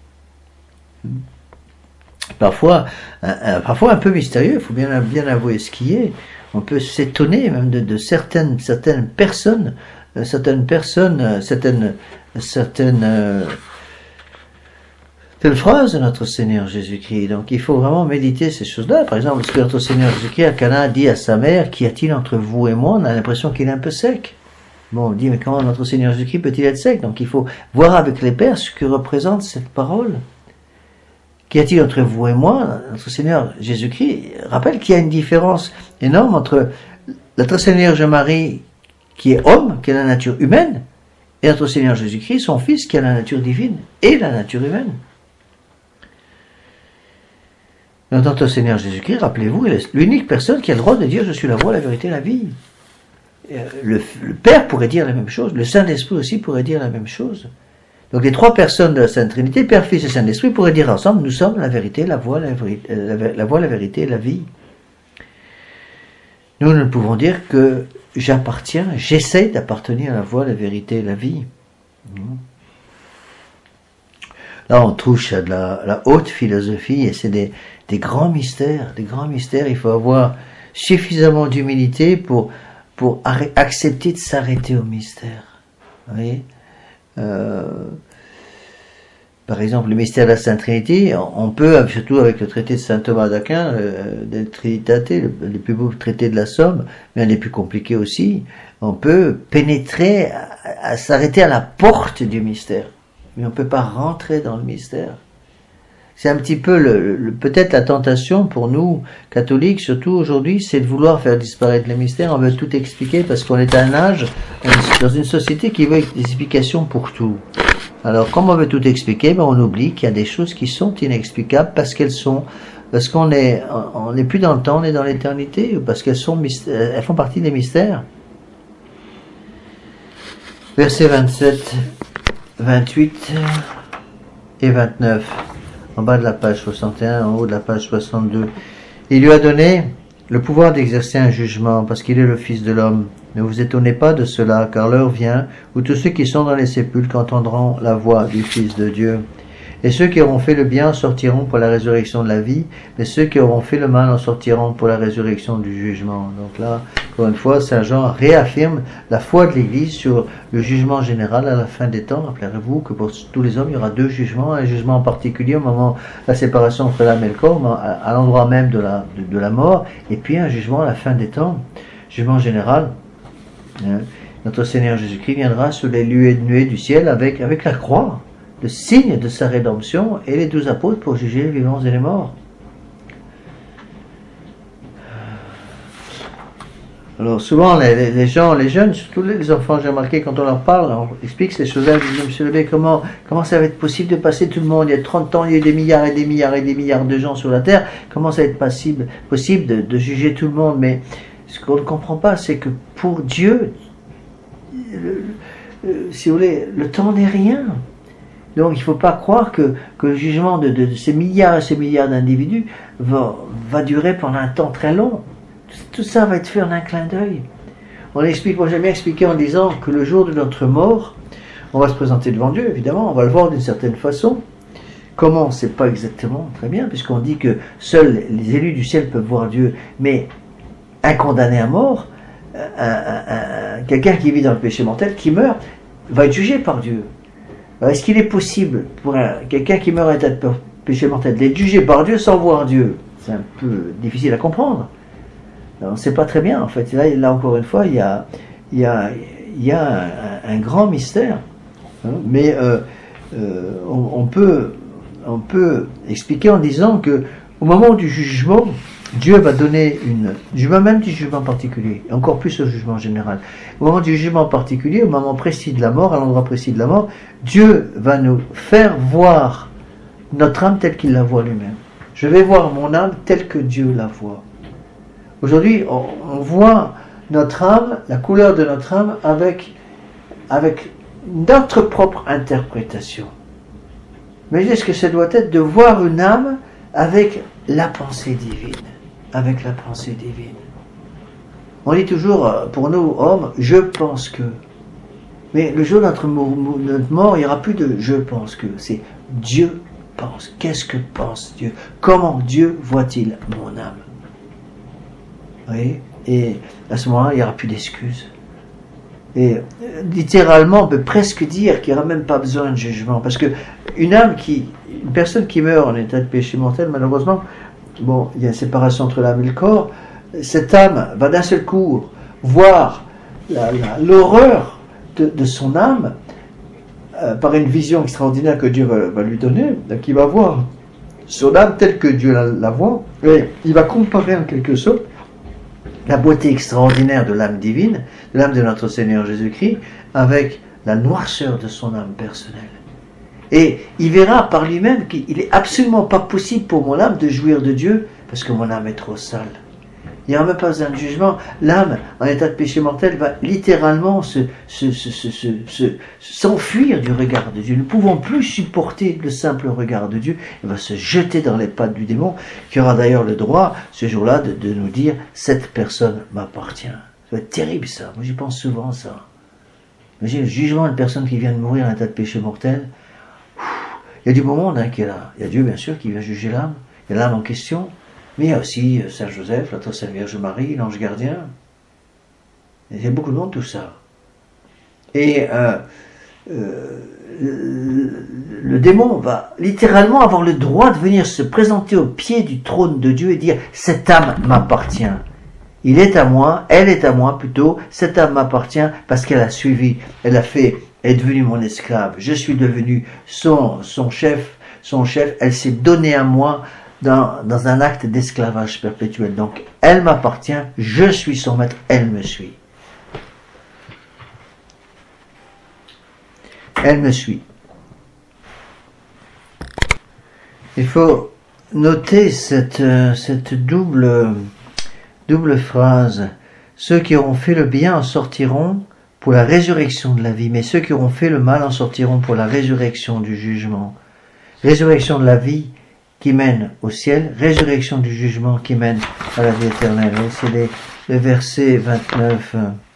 Parfois, un, un, parfois un peu mystérieux, il faut bien, bien avouer ce qui est. On peut s'étonner même de, de certaines, certaines personnes, certaines personnes, certaines, certaines, euh, telle phrase de notre Seigneur Jésus-Christ. Donc il faut vraiment méditer ces choses-là. Par exemple, ce que notre Seigneur Jésus-Christ à Cana dit à sa mère, qu'y a-t-il entre vous et moi? On a l'impression qu'il est un peu sec. Bon, on dit, mais comment notre Seigneur Jésus-Christ peut-il être sec? Donc il faut voir avec les pères ce que représente cette parole. Qu'y a-t-il entre vous et moi? Notre Seigneur Jésus-Christ rappelle qu'il y a une différence énorme entre notre Seigneur Marie, qui est homme, qui a la nature humaine, et notre Seigneur Jésus-Christ, son Fils, qui a la nature divine et la nature humaine. Notre Seigneur Jésus-Christ, rappelez-vous, est l'unique personne qui a le droit de dire « Je suis la voie, la vérité, la vie ». Le, le Père pourrait dire la même chose, le Saint-Esprit aussi pourrait dire la même chose. Donc les trois personnes de la Sainte Trinité, Père, Fils et Saint-Esprit, pourraient dire ensemble « Nous sommes la vérité, la voie, la, vérité, la, la, voie, la vérité et la vie ». Nous ne pouvons dire que j'appartiens, j'essaie d'appartenir à la voie, la vérité et la vie. Là, on touche à de la, la haute philosophie et c'est des, des grands mystères, des grands mystères. Il faut avoir suffisamment d'humilité pour, pour accepter de s'arrêter au mystère. Vous voyez, euh, par exemple, le mystère de la Sainte Trinité, on peut, surtout avec le traité de Saint Thomas d'Aquin, euh, de Trinitate, le, le plus beau traité de la Somme, mais un des plus compliqués aussi, on peut pénétrer, à, à s'arrêter à la porte du mystère. Mais on ne peut pas rentrer dans le mystère. C'est un petit peu, le, le, peut-être la tentation pour nous, catholiques, surtout aujourd'hui, c'est de vouloir faire disparaître les mystères. On veut tout expliquer parce qu'on est à un âge, dans une société qui veut des explications pour tout. Alors, comme on veut tout expliquer, ben on oublie qu'il y a des choses qui sont inexplicables parce qu'elles sont, parce qu'on est, on n'est plus dans le temps, on est dans l'éternité, ou parce qu'elles sont, elles font partie des mystères. Verset vingt-sept, vingt-huit et vingt-neuf, en bas de la page soixante et un, en haut de la page soixante-deux. Il lui a donné le pouvoir d'exercer un jugement, parce qu'il est le Fils de l'homme. Ne vous étonnez pas de cela, car l'heure vient où tous ceux qui sont dans les sépulcres entendront la voix du Fils de Dieu. Et ceux qui auront fait le bien en sortiront pour la résurrection de la vie, mais ceux qui auront fait le mal en sortiront pour la résurrection du jugement. Donc là, encore une fois, Saint Jean réaffirme la foi de l'Église sur le jugement général à la fin des temps. Rappelez-vous que pour tous les hommes, il y aura deux jugements, un jugement en particulier au moment de la séparation entre l'âme et le corps, à l'endroit même de la, de, de la mort, et puis un jugement à la fin des temps, jugement général. Notre Seigneur Jésus-Christ viendra sur les nuées du ciel avec, avec la croix, le signe de sa rédemption, et les douze apôtres pour juger les vivants et les morts. Alors souvent les, les gens, les jeunes, surtout les enfants, j'ai remarqué quand on leur parle, on explique ces choses-là, ils disent, monsieur Levé, comment, comment ça va être possible de passer tout le monde, il y a trente ans, il y a eu des milliards et des milliards et des milliards de gens sur la terre, comment ça va être possible, possible de, de juger tout le monde? Mais ce qu'on ne comprend pas, c'est que pour Dieu, le, le, si vous voulez, le temps n'est rien. Donc il ne faut pas croire que, que le jugement de, de, de ces milliards et ces milliards d'individus va, va durer pendant un temps très long. Tout ça va être fait en un clin d'œil. On explique, moi j'aime bien expliquer en disant que le jour de notre mort, on va se présenter devant Dieu, évidemment, on va le voir d'une certaine façon. Comment, on ne sait pas exactement, très bien, puisqu'on dit que seuls les élus du ciel peuvent voir Dieu, mais un condamné à mort, un, un, un, quelqu'un qui vit dans le péché mortel, qui meurt, va être jugé par Dieu. Alors, est-ce qu'il est possible pour un, quelqu'un qui meurt en état de péché mortel d'être jugé par Dieu sans voir Dieu? C'est un peu difficile à comprendre. Alors, on ne sait pas très bien, en fait. Là, là encore une fois, il y a, il y a, il y a un, un grand mystère. Hein, mais euh, euh, on, on, peut, on peut expliquer en disant que au moment du jugement, Dieu va donner une, du même du jugement particulier, et encore plus au jugement général. Au moment du jugement particulier, au moment précis de la mort, à l'endroit précis de la mort, Dieu va nous faire voir notre âme telle qu'il la voit lui-même. Je vais voir mon âme telle que Dieu la voit. Aujourd'hui, on, on voit notre âme, la couleur de notre âme, avec, avec notre propre interprétation. Mais est-ce que ça doit être de voir une âme avec la pensée divine? Avec la pensée divine. On dit toujours, pour nous, hommes, je pense que. Mais le jour de notre mort, il n'y aura plus de je pense que. C'est Dieu pense. Qu'est-ce que pense Dieu? Comment Dieu voit-il mon âme? Vous voyez? Et à ce moment-là, il n'y aura plus d'excuses. Et euh, littéralement, on peut presque dire qu'il n'y aura même pas besoin de jugement. Parce que une âme qui, une personne qui meurt en état de péché mortel, malheureusement, bon, il y a une séparation entre l'âme et le corps, cette âme va d'un seul coup voir l'horreur de, de son âme euh, par une vision extraordinaire que Dieu va, va lui donner, donc il va voir son âme telle que Dieu la, la voit, et il va comparer en quelque sorte la beauté extraordinaire de l'âme divine, de l'âme de notre Seigneur Jésus-Christ, avec la noirceur de son âme personnelle. Et il verra par lui-même qu'il n'est absolument pas possible pour mon âme de jouir de Dieu, parce que mon âme est trop sale. Il n'y aura même pas besoin de jugement. L'âme, en état de péché mortel, va littéralement se, se, se, se, se, se, s'enfuir du regard de Dieu. Ne pouvons plus supporter le simple regard de Dieu. Il va se jeter dans les pattes du démon, qui aura d'ailleurs le droit, ce jour-là, de, de nous dire « cette personne m'appartient ». Ça va être terrible, ça. Moi, j'y pense souvent, ça. Imagine le jugement d'une personne qui vient de mourir en état de péché mortel. Il y a du bon monde hein, qui est là. Il y a Dieu, bien sûr, qui vient juger l'âme. Il y a l'âme en question. Mais il y a aussi Saint Joseph, la Sainte Vierge Marie, l'ange gardien. Il y a beaucoup de monde, tout ça. Et euh, euh, le, le démon va littéralement avoir le droit de venir se présenter au pied du trône de Dieu et dire « cette âme m'appartient ». Il est à moi, elle est à moi plutôt, cette âme m'appartient parce qu'elle a suivi, elle a fait, elle est devenue mon esclave. Je suis devenu son, son chef, son chef, elle s'est donnée à moi Dans, dans un acte d'esclavage perpétuel. Donc, elle m'appartient, je suis son maître, elle me suit. Elle me suit. Il faut noter cette, cette double, double phrase. Ceux qui auront fait le bien en sortiront pour la résurrection de la vie, mais ceux qui auront fait le mal en sortiront pour la résurrection du jugement. Résurrection de la vie qui mène au ciel, résurrection du jugement qui mène à la vie éternelle. C'est les, le verset vingt-neuf.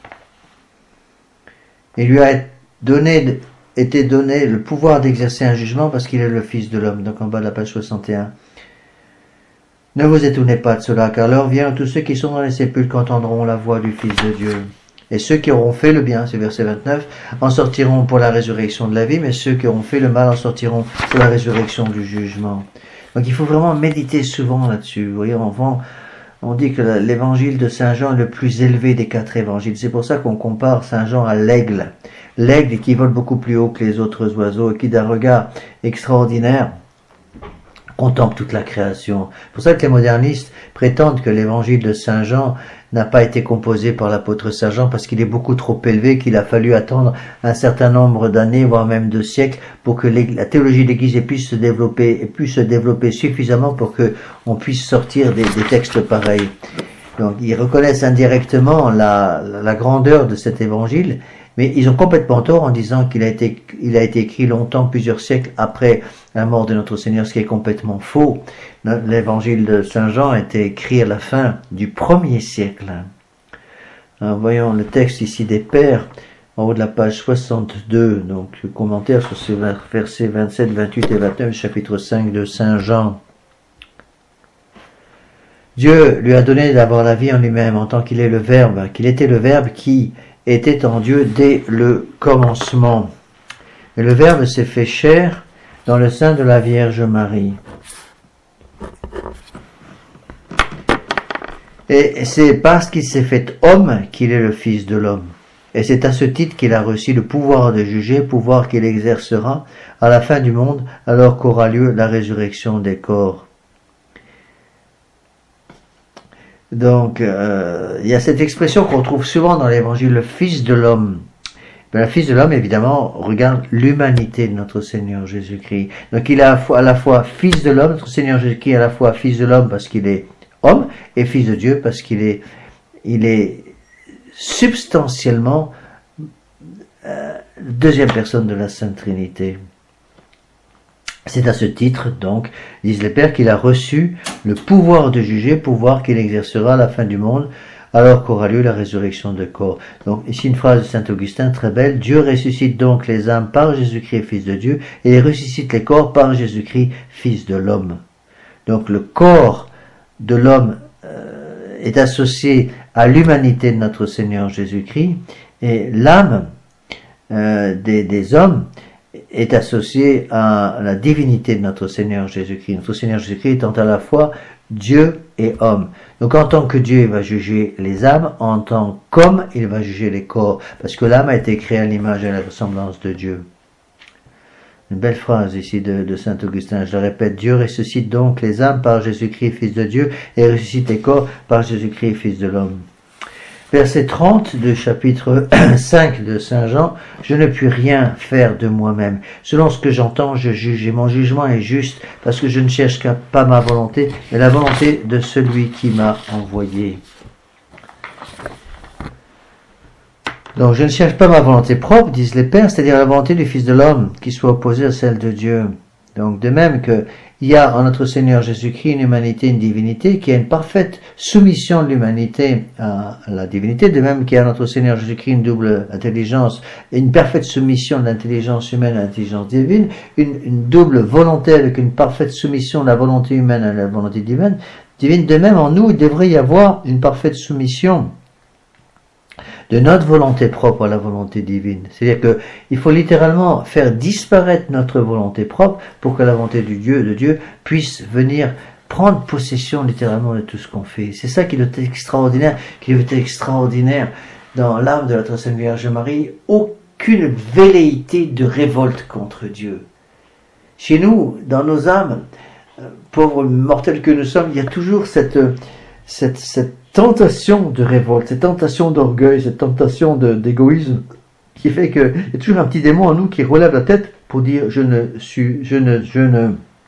Il lui a donné, été donné le pouvoir d'exercer un jugement parce qu'il est le Fils de l'homme. Donc en bas de la page soixante et un. Ne vous étonnez pas de cela, car l'heure vient où tous ceux qui sont dans les sépulcres entendront la voix du Fils de Dieu. Et ceux qui auront fait le bien, c'est verset vingt-neuf, en sortiront pour la résurrection de la vie, mais ceux qui auront fait le mal en sortiront pour la résurrection du jugement. Donc il faut vraiment méditer souvent là-dessus. Vous voyez, on, on dit que l'évangile de Saint Jean est le plus élevé des quatre évangiles. C'est pour ça qu'on compare Saint Jean à l'aigle. L'aigle qui vole beaucoup plus haut que les autres oiseaux et qui d'un regard extraordinaire contemple toute la création. C'est pour ça que les modernistes prétendent que l'évangile de Saint Jean n'a pas été composé par l'apôtre Saint Jean parce qu'il est beaucoup trop élevé, qu'il a fallu attendre un certain nombre d'années, voire même de siècles, pour que la théologie de l'Église puisse se développer, et puisse se développer suffisamment pour que on puisse sortir des, des textes pareils. Donc, ils reconnaissent indirectement la, la, la grandeur de cet évangile, mais ils ont complètement tort en disant qu'il a été, il a été écrit longtemps, plusieurs siècles après la mort de notre Seigneur, ce qui est complètement faux. L'évangile de Saint Jean a été écrit à la fin du premier siècle. Alors, voyons le texte ici des Pères, en haut de la page soixante-deux, donc le commentaire sur ces versets vingt-sept, vingt-huit et vingt-neuf, chapitre cinq de Saint Jean. Dieu lui a donné d'avoir la vie en lui-même, en tant qu'il est le Verbe, qu'il était le Verbe qui était en Dieu dès le commencement. Et le Verbe s'est fait chair dans le sein de la Vierge Marie. Et c'est parce qu'il s'est fait homme qu'il est le Fils de l'homme. Et c'est à ce titre qu'il a reçu le pouvoir de juger, pouvoir qu'il exercera à la fin du monde, alors qu'aura lieu la résurrection des corps. Donc, euh, il y a cette expression qu'on trouve souvent dans l'évangile, le Fils de l'homme. Mais le Fils de l'homme, évidemment, regarde l'humanité de notre Seigneur Jésus-Christ. Donc, il est à la fois, à la fois Fils de l'homme, notre Seigneur Jésus-Christ est à la fois Fils de l'homme parce qu'il est homme, et Fils de Dieu parce qu'il est, il est substantiellement euh, deuxième personne de la Sainte Trinité. C'est à ce titre, donc, disent les Pères, qu'il a reçu le pouvoir de juger, pouvoir qu'il exercera à la fin du monde, alors qu'aura lieu la résurrection de corps. Donc, ici une phrase de Saint Augustin très belle. Dieu ressuscite donc les âmes par Jésus-Christ, Fils de Dieu, et il ressuscite les corps par Jésus-Christ, Fils de l'homme. Donc, le corps de l'homme euh, est associé à l'humanité de notre Seigneur Jésus-Christ, et l'âme euh, des, des hommes est associée à la divinité de notre Seigneur Jésus-Christ. Notre Seigneur Jésus-Christ étant à la fois Dieu et homme. Donc en tant que Dieu, il va juger les âmes, en tant qu'homme, il va juger les corps, parce que l'âme a été créée à l'image et à la ressemblance de Dieu. Une belle phrase ici de, de saint Augustin, je le répète, Dieu ressuscite donc les âmes par Jésus-Christ, Fils de Dieu, et ressuscite les corps par Jésus-Christ, Fils de l'homme. Verset trente du chapitre cinq de saint Jean, je ne puis rien faire de moi-même. Selon ce que j'entends, je juge, et mon jugement est juste, parce que je ne cherche qu'à pas ma volonté, mais la volonté de celui qui m'a envoyé. Donc je ne cherche pas ma volonté propre, disent les pères, c'est-à-dire la volonté du Fils de l'homme, qui soit opposée à celle de Dieu. Donc de même que il y a en notre Seigneur Jésus-Christ une humanité, une divinité, qui a une parfaite soumission de l'humanité à la divinité, de même qu'il y a en notre Seigneur Jésus-Christ une double intelligence, une parfaite soumission de l'intelligence humaine à l'intelligence divine, une, une double volonté avec une parfaite soumission de la volonté humaine à la volonté divine. divine. De même, en nous, il devrait y avoir une parfaite soumission de notre volonté propre à la volonté divine. C'est-à-dire que il faut littéralement faire disparaître notre volonté propre pour que la volonté du Dieu, de Dieu puisse venir prendre possession littéralement de tout ce qu'on fait. C'est ça qui doit être extraordinaire, qui doit être extraordinaire dans l'âme de notre Sainte Vierge Marie. Aucune velléité de révolte contre Dieu. Chez nous, dans nos âmes, pauvres mortels que nous sommes, il y a toujours cette, cette, cette tentation de révolte, cette tentation d'orgueil, cette tentation d'égoïsme, qui fait que il y a toujours un petit démon en nous qui relève la tête pour dire je ne suis, je ne, je ne,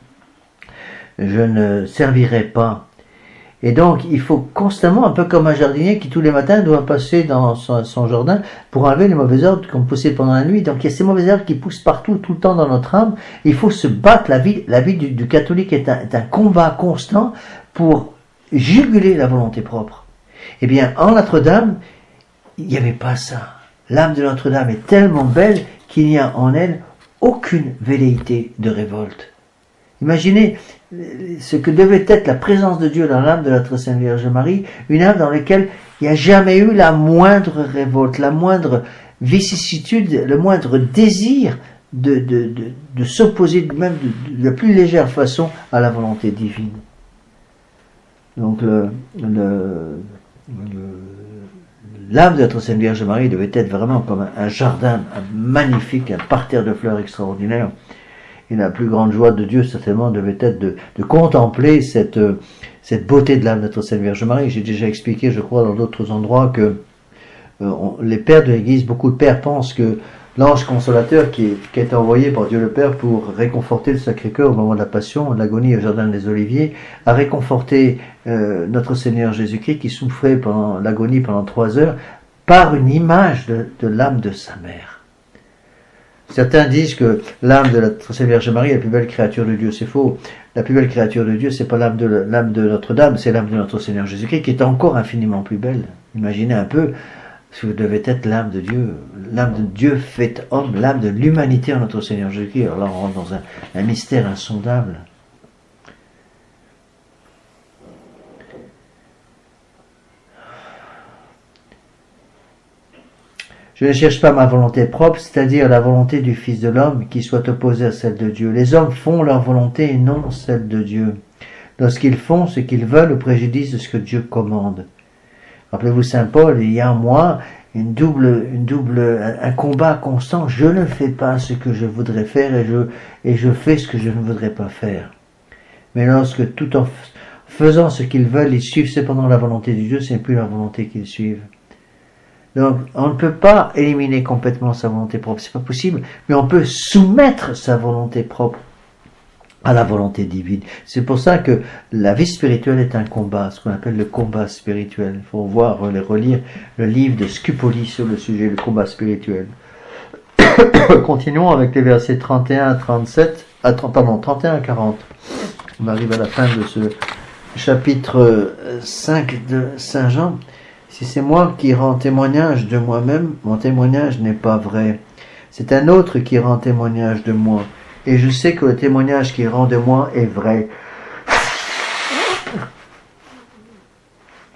je ne servirai pas. Et donc il faut constamment, un peu comme un jardinier qui tous les matins doit passer dans son, son jardin pour enlever les mauvaises herbes qu'on poussait pendant la nuit. Donc il y a ces mauvaises herbes qui poussent partout, tout le temps dans notre âme. Il faut se battre. La vie, la vie du, du catholique est un, est un combat constant pour juguler la volonté propre. Eh bien, en Notre-Dame, il n'y avait pas ça. L'âme de Notre-Dame est tellement belle qu'il n'y a en elle aucune velléité de révolte. Imaginez ce que devait être la présence de Dieu dans l'âme de notre Sainte Vierge Marie, une âme dans laquelle il n'y a jamais eu la moindre révolte, la moindre vicissitude, le moindre désir de, de, de, de s'opposer même de, de la plus légère façon à la volonté divine. Donc le, le, l'âme de notre Sainte Vierge Marie devait être vraiment comme un, un jardin un magnifique, un parterre de fleurs extraordinaire. Et la plus grande joie de Dieu, certainement, devait être de, de contempler cette, cette beauté de l'âme de notre Sainte Vierge Marie. J'ai déjà expliqué, je crois, dans d'autres endroits que euh, on, les pères de l'Église, beaucoup de pères pensent que l'ange consolateur qui, est, qui a été envoyé par Dieu le Père pour réconforter le Sacré-Cœur au moment de la Passion, de l'agonie au Jardin des Oliviers, a réconforté euh, notre Seigneur Jésus-Christ qui souffrait pendant l'agonie pendant trois heures par une image de, de l'âme de sa mère. Certains disent que l'âme de la Sainte Vierge Marie est la plus belle créature de Dieu. C'est faux. La plus belle créature de Dieu, c'est pas l'âme de l'âme de Notre-Dame, c'est l'âme de notre Seigneur Jésus-Christ qui est encore infiniment plus belle. Imaginez un peu ce que devait être l'âme de Dieu, l'âme de Dieu faite homme, l'âme de l'humanité en notre Seigneur Jésus-Christ. Alors là, on rentre dans un, un mystère insondable. Je ne cherche pas ma volonté propre, c'est-à-dire la volonté du Fils de l'homme qui soit opposée à celle de Dieu. Les hommes font leur volonté et non celle de Dieu, lorsqu'ils font ce qu'ils veulent au préjudice de ce que Dieu commande. Rappelez-vous Saint Paul, il y a en moi une double, une double, un, un combat constant. Je ne fais pas ce que je voudrais faire et je, et je fais ce que je ne voudrais pas faire. Mais lorsque tout en faisant ce qu'ils veulent, ils suivent cependant la volonté de Dieu, c'est plus la volonté qu'ils suivent. Donc, on ne peut pas éliminer complètement sa volonté propre, c'est pas possible, mais on peut soumettre sa volonté propre à la volonté divine. C'est pour ça que la vie spirituelle est un combat, ce qu'on appelle le combat spirituel. Il faut voir, relire le livre de Scupoli sur le sujet, le combat spirituel. Continuons avec les versets trente et un à trente-sept, à, pardon, trente et un à quarante. On arrive à la fin de ce chapitre cinq de Saint Jean. Si c'est moi qui rends témoignage de moi-même, mon témoignage n'est pas vrai. C'est un autre qui rend témoignage de moi. Et je sais que le témoignage qu'il rend de moi est vrai.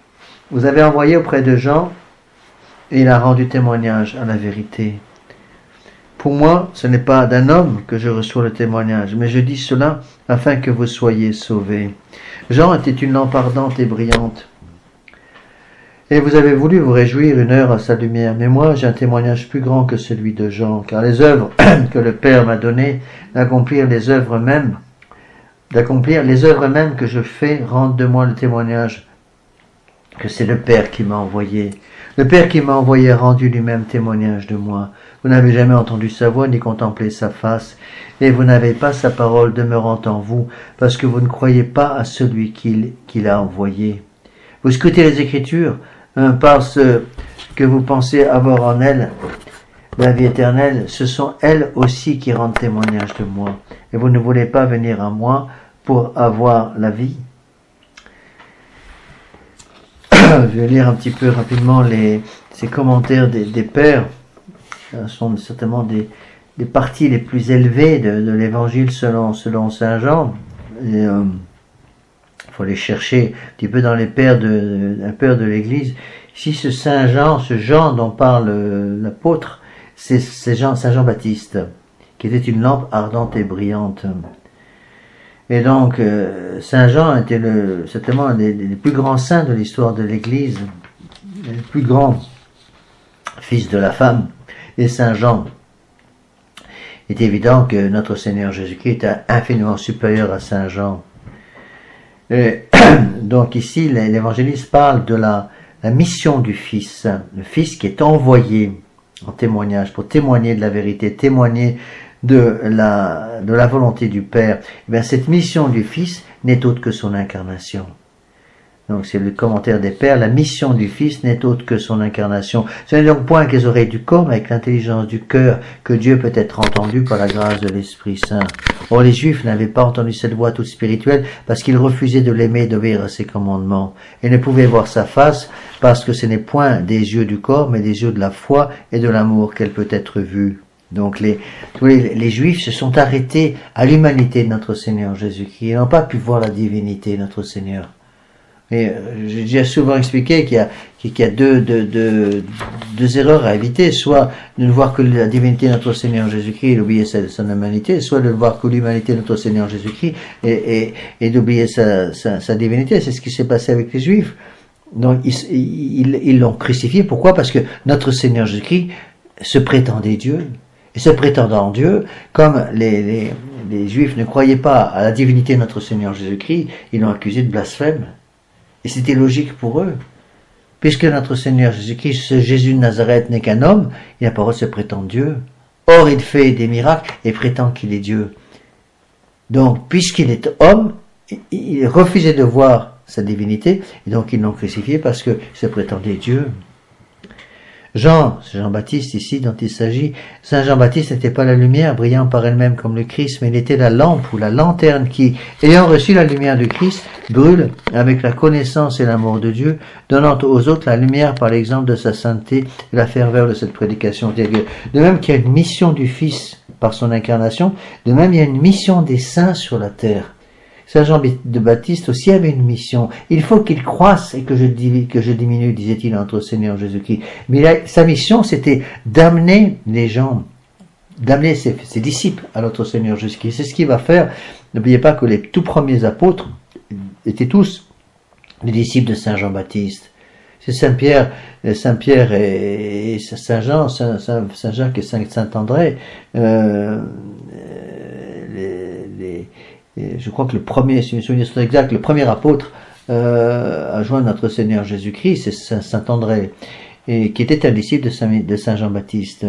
vous avez envoyé auprès de Jean et il a rendu témoignage à la vérité. Pour moi, ce n'est pas d'un homme que je reçois le témoignage, mais je dis cela afin que vous soyez sauvés. Jean était une lampe ardente et brillante. Et vous avez voulu vous réjouir une heure à sa lumière. Mais moi, j'ai un témoignage plus grand que celui de Jean, car les œuvres que le Père m'a données, d'accomplir les œuvres mêmes, d'accomplir les œuvres mêmes que je fais, rendent de moi le témoignage que c'est le Père qui m'a envoyé. Le Père qui m'a envoyé a rendu lui-même témoignage de moi. Vous n'avez jamais entendu sa voix ni contemplé sa face, et vous n'avez pas sa parole demeurant en vous, parce que vous ne croyez pas à celui qu'il qu'il a envoyé. Vous scrutez les Écritures, hein, parce que vous pensez avoir en elles la vie éternelle, ce sont elles aussi qui rendent témoignage de moi, et vous ne voulez pas venir à moi pour avoir la vie. Je vais lire un petit peu rapidement les, ces commentaires des, des pères. Ce sont certainement des, des parties les plus élevées de, de l'évangile selon, selon Saint Jean. Il euh, faut les chercher un petit peu dans les pères de, de, père de l'Église. Ici, ce Saint Jean, ce Jean dont parle l'apôtre, c'est Jean, Saint Jean-Baptiste, qui était une lampe ardente et brillante. Et donc, euh, Saint Jean était le, certainement un des, des plus grands saints de l'histoire de l'Église, le plus grand fils de la femme. Et Saint Jean. Il est évident que notre Seigneur Jésus-Christ est infiniment supérieur à Saint Jean. Et donc ici, l'évangéliste parle de la, la mission du Fils, le Fils qui est envoyé en témoignage, pour témoigner de la vérité, témoigner de la, de la volonté du Père. Et bien, cette mission du Fils n'est autre que son incarnation. Donc c'est le commentaire des pères, la mission du Fils n'est autre que son incarnation. Ce n'est donc point avec les oreilles du corps, mais avec l'intelligence du cœur, que Dieu peut être entendu par la grâce de l'Esprit Saint. Or les Juifs n'avaient pas entendu cette voix toute spirituelle, parce qu'ils refusaient de l'aimer et d'obéir à ses commandements, et ne pouvaient voir sa face, parce que ce n'est point des yeux du corps, mais des yeux de la foi et de l'amour qu'elle peut être vue. Donc les, tous les, les Juifs se sont arrêtés à l'humanité de notre Seigneur Jésus-Christ. Ils n'ont pas pu voir la divinité de notre Seigneur. Et euh, j'ai déjà souvent expliqué qu'il y a, qu'il y a deux, deux, deux, deux erreurs à éviter, soit de ne voir que la divinité de notre Seigneur Jésus-Christ et d'oublier sa, son humanité, soit de ne voir que l'humanité de notre Seigneur Jésus-Christ et, et, et d'oublier sa, sa, sa divinité. C'est ce qui s'est passé avec les Juifs. Donc ils ils, ils l'ont crucifié. Pourquoi? Parce que notre Seigneur Jésus-Christ se prétendait Dieu. Et se prétendant Dieu, comme les, les, les Juifs ne croyaient pas à la divinité de notre Seigneur Jésus-Christ, ils l'ont accusé de blasphème. Et c'était logique pour eux. Puisque notre Seigneur Jésus-Christ, ce Jésus de Nazareth, n'est qu'un homme, il n'a pas le droit de se prétendre Dieu. Or, il fait des miracles et prétend qu'il est Dieu. Donc, puisqu'il est homme, il refusait de voir sa divinité, et donc ils l'ont crucifié parce qu'il se prétendait Dieu. Jean, c'est Jean-Baptiste ici dont il s'agit, Saint Jean-Baptiste n'était pas la lumière brillant par elle-même comme le Christ, mais il était la lampe ou la lanterne qui, ayant reçu la lumière du Christ, brûle avec la connaissance et l'amour de Dieu, donnant aux autres la lumière par l'exemple de sa sainteté et la ferveur de cette prédication. De même qu'il y a une mission du Fils par son incarnation, de même il y a une mission des saints sur la terre. Saint Jean de Baptiste aussi avait une mission. Il faut qu'il croisse et que je, que je diminue, disait-il à notre Seigneur Jésus-Christ. Mais là, sa mission, c'était d'amener les gens, d'amener ses, ses disciples à notre Seigneur Jésus-Christ. C'est ce qu'il va faire. N'oubliez pas que les tout premiers apôtres étaient tous les disciples de Saint Jean-Baptiste. C'est Saint-Pierre, Saint-Pierre et, et Saint-Jean, Saint, Saint, Saint-Jacques et Saint-André, euh, les, les je crois que le premier, si je me souviens exact, le premier apôtre euh, à joindre notre Seigneur Jésus-Christ, c'est Saint André, et qui était un disciple de Saint, de Saint Jean-Baptiste.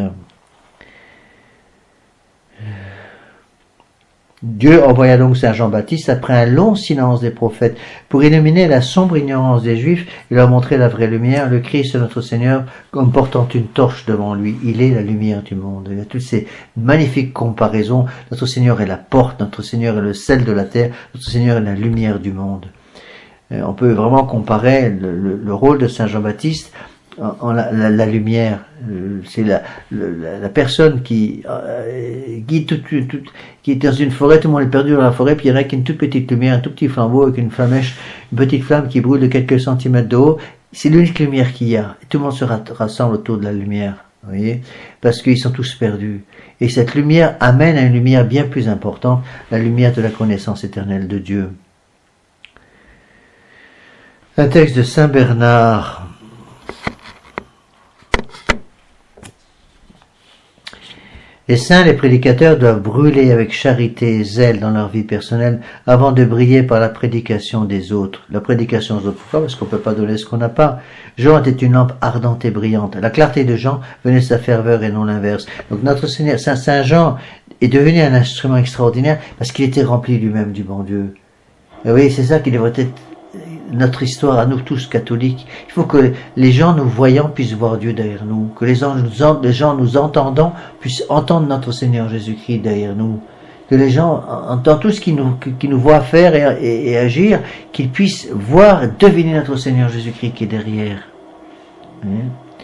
Dieu envoya donc Saint Jean-Baptiste après un long silence des prophètes pour illuminer la sombre ignorance des Juifs et leur montrer la vraie lumière, le Christ notre Seigneur, comme portant une torche devant lui. Il est la lumière du monde. Il y a toutes ces magnifiques comparaisons. Notre Seigneur est la porte, notre Seigneur est le sel de la terre, notre Seigneur est la lumière du monde. On peut vraiment comparer le, le, le rôle de Saint Jean-Baptiste en la, la, la lumière. C'est la, la, la personne qui euh, guide tout, tout, tout, qui est dans une forêt, tout le monde est perdu dans la forêt, puis il y en a qui a une toute petite lumière, un tout petit flambeau avec une flamèche, une petite flamme qui brûle de quelques centimètres de haut, c'est l'unique lumière qu'il y a. Et tout le monde se rassemble autour de la lumière, vous voyez, parce qu'ils sont tous perdus. Et cette lumière amène à une lumière bien plus importante, la lumière de la connaissance éternelle de Dieu. Un texte de Saint Bernard. Les saints, les prédicateurs doivent brûler avec charité et zèle dans leur vie personnelle avant de briller par la prédication des autres. La prédication des autres, pourquoi? Parce qu'on ne peut pas donner ce qu'on n'a pas. Jean était une lampe ardente et brillante. La clarté de Jean venait de sa ferveur et non l'inverse. Donc notre Seigneur, Saint, Saint Jean est devenu un instrument extraordinaire parce qu'il était rempli lui-même du bon Dieu. Et oui, c'est ça qui devrait être notre histoire à nous tous catholiques. Il faut que les gens nous voyant puissent voir Dieu derrière nous, que les gens nous, les gens nous entendant puissent entendre notre Seigneur Jésus-Christ derrière nous, que les gens, dans tout ce qu'ils nous, qu'ils nous voient faire et, et, et agir, qu'ils puissent voir, deviner notre Seigneur Jésus-Christ qui est derrière. Hein?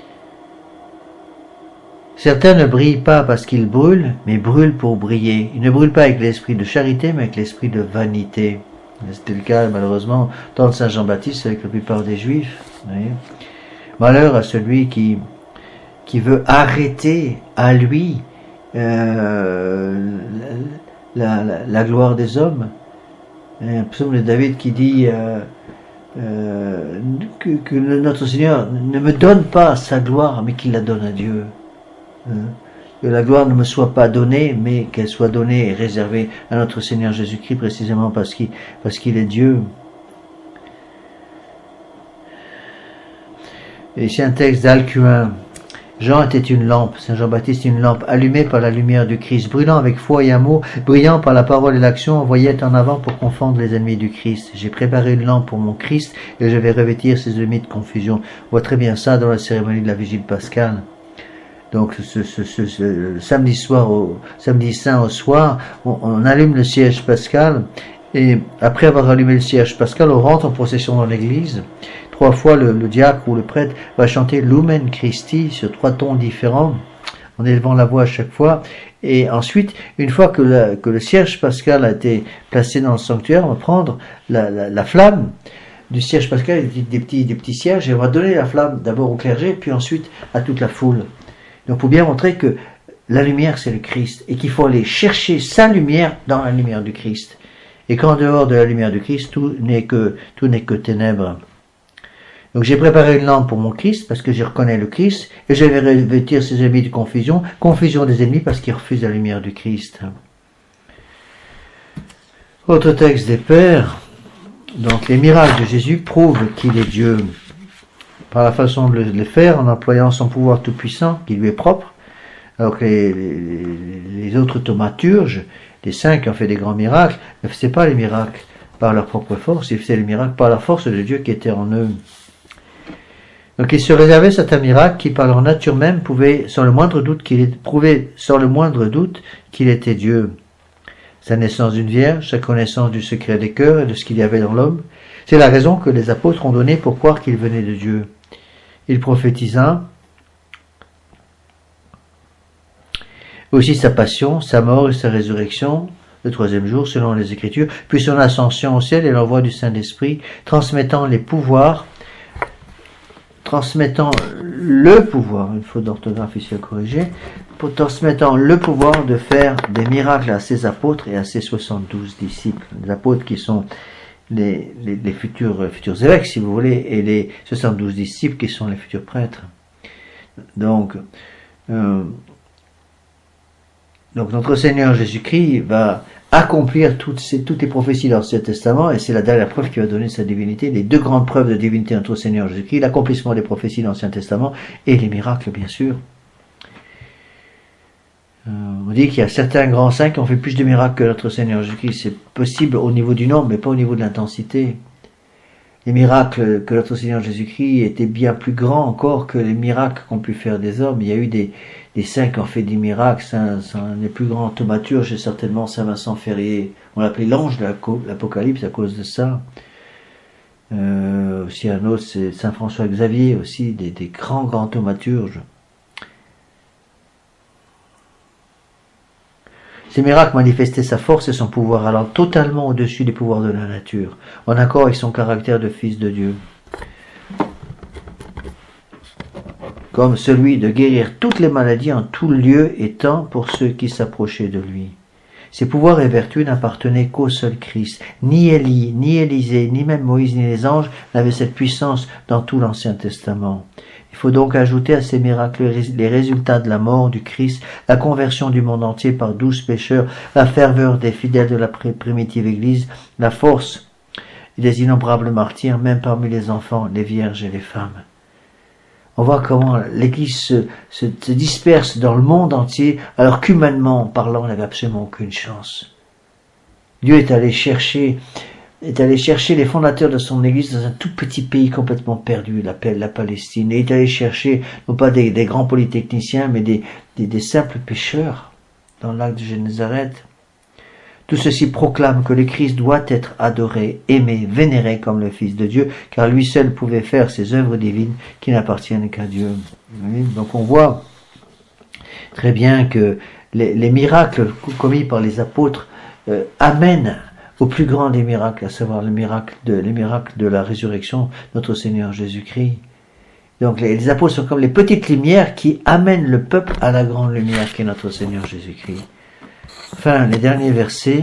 Certains ne brillent pas parce qu'ils brûlent, mais brûlent pour briller. Ils ne brûlent pas avec l'esprit de charité, mais avec l'esprit de vanité. C'était le cas, malheureusement, dans le Saint Jean-Baptiste avec la plupart des Juifs. Oui. Malheur à celui qui, qui veut arrêter à lui euh, la, la, la gloire des hommes. Un psaume de David qui dit euh, euh, que, que notre Seigneur ne me donne pas sa gloire, mais qu'il la donne à Dieu. Hein? Que la gloire ne me soit pas donnée, mais qu'elle soit donnée et réservée à notre Seigneur Jésus-Christ, précisément parce qu'il parce qu'il est Dieu. Et ici un texte d'Alcuin. Jean était une lampe, Saint Jean-Baptiste une lampe, allumée par la lumière du Christ, brûlant avec foi et amour, brillant par la parole et l'action, envoyait en avant pour confondre les ennemis du Christ. J'ai préparé une lampe pour mon Christ, et je vais revêtir ses ennemis de confusion. On voit très bien ça dans la cérémonie de la Vigile pascale. Donc ce, ce, ce, ce samedi soir, au samedi saint au soir, on, on allume le cierge pascal et après avoir allumé le cierge pascal, on rentre en procession dans l'église. Trois fois, le, le diacre ou le prêtre va chanter Lumen Christi sur trois tons différents, en élevant la voix à chaque fois. Et ensuite, une fois que, la, que le cierge pascal a été placé dans le sanctuaire, on va prendre la, la, la flamme du cierge pascal, des petits, des petits cierges, et on va donner la flamme d'abord au clergé, puis ensuite à toute la foule. Donc, pour bien montrer que la lumière, c'est le Christ, et qu'il faut aller chercher sa lumière dans la lumière du Christ. Et qu'en dehors de la lumière du Christ, tout n'est que, tout n'est que ténèbres. Donc, j'ai préparé une lampe pour mon Christ, parce que je reconnais le Christ, et je vais revêtir ses ennemis de confusion, confusion des ennemis parce qu'ils refusent la lumière du Christ. Autre texte des Pères. Donc, les miracles de Jésus prouvent qu'il est Dieu. Par la façon de les faire, en employant son pouvoir tout-puissant, qui lui est propre, alors que les, les, les autres thaumaturges, les saints qui ont fait des grands miracles, ne faisaient pas les miracles par leur propre force, ils faisaient les miracles par la force de Dieu qui était en eux. Donc ils se réservaient certains miracles qui, par leur nature même, pouvaient, sans le moindre doute, qu'il est, prouver sans le moindre doute qu'il était Dieu. Sa naissance d'une vierge, sa connaissance du secret des cœurs et de ce qu'il y avait dans l'homme, c'est la raison que les apôtres ont donnée pour croire qu'il venait de Dieu. Il prophétisa aussi sa passion, sa mort et sa résurrection, le troisième jour, selon les Écritures, puis son ascension au ciel et l'envoi du Saint-Esprit, transmettant les pouvoirs, transmettant le pouvoir, une faute d'orthographe ici à corriger, pour transmettant le pouvoir de faire des miracles à ses apôtres et à ses soixante-douze disciples. Les apôtres qui sont Les, les, les futurs, futurs évêques, si vous voulez, et les soixante-douze disciples qui sont les futurs prêtres. Donc, euh, donc notre Seigneur Jésus-Christ va accomplir toutes, ces, toutes les prophéties de l'Ancien Testament, et c'est la dernière preuve qui va donner sa divinité, les deux grandes preuves de divinité de notre Seigneur Jésus-Christ, l'accomplissement des prophéties de l'Ancien Testament et les miracles, bien sûr. Euh, on dit qu'il y a certains grands saints qui ont fait plus de miracles que notre Seigneur Jésus-Christ. C'est possible au niveau du nombre, mais pas au niveau de l'intensité. Les miracles que notre Seigneur Jésus-Christ étaient bien plus grands encore que les miracles qu'ont pu faire des hommes. Il y a eu des, des saints qui ont fait des miracles. Saint, Saint, les plus grands thaumaturges, c'est certainement Saint Vincent Ferrier. On l'appelait l'ange de l'Apocalypse à cause de ça. Euh, aussi un autre, c'est Saint François Xavier aussi, des, des grands, grands thaumaturges. Ces miracles manifestaient sa force et son pouvoir, allant totalement au-dessus des pouvoirs de la nature, en accord avec son caractère de fils de Dieu. comme celui de guérir toutes les maladies en tout lieu et temps pour ceux qui s'approchaient de lui. Ces pouvoirs et vertus n'appartenaient qu'au seul Christ. Ni Élie, ni Élisée, ni même Moïse, ni les anges n'avaient cette puissance dans tout l'Ancien Testament. Il faut donc ajouter à ces miracles les résultats de la mort du Christ, la conversion du monde entier par douze pécheurs, la ferveur des fidèles de la primitive Église, la force des innombrables martyrs, même parmi les enfants, les vierges et les femmes. On voit comment l'Église se, se, se disperse dans le monde entier, alors qu'humainement parlant, elle n'avait absolument aucune chance. Dieu est allé chercher, est allé chercher les fondateurs de son Église dans un tout petit pays complètement perdu, la, la Palestine. Et il est allé chercher, non pas des, des grands polytechniciens, mais des, des, des simples pécheurs dans le lac de Génézareth. Tout ceci proclame que le Christ doit être adoré, aimé, vénéré comme le Fils de Dieu, car lui seul pouvait faire ces œuvres divines qui n'appartiennent qu'à Dieu. Donc on voit très bien que les, les miracles commis par les apôtres euh, amènent au plus grand des miracles, à savoir le miracle de, les miracles de la résurrection de notre Seigneur Jésus-Christ. Donc les, les apôtres sont comme les petites lumières qui amènent le peuple à la grande lumière qui est notre Seigneur Jésus-Christ. Enfin, les derniers versets,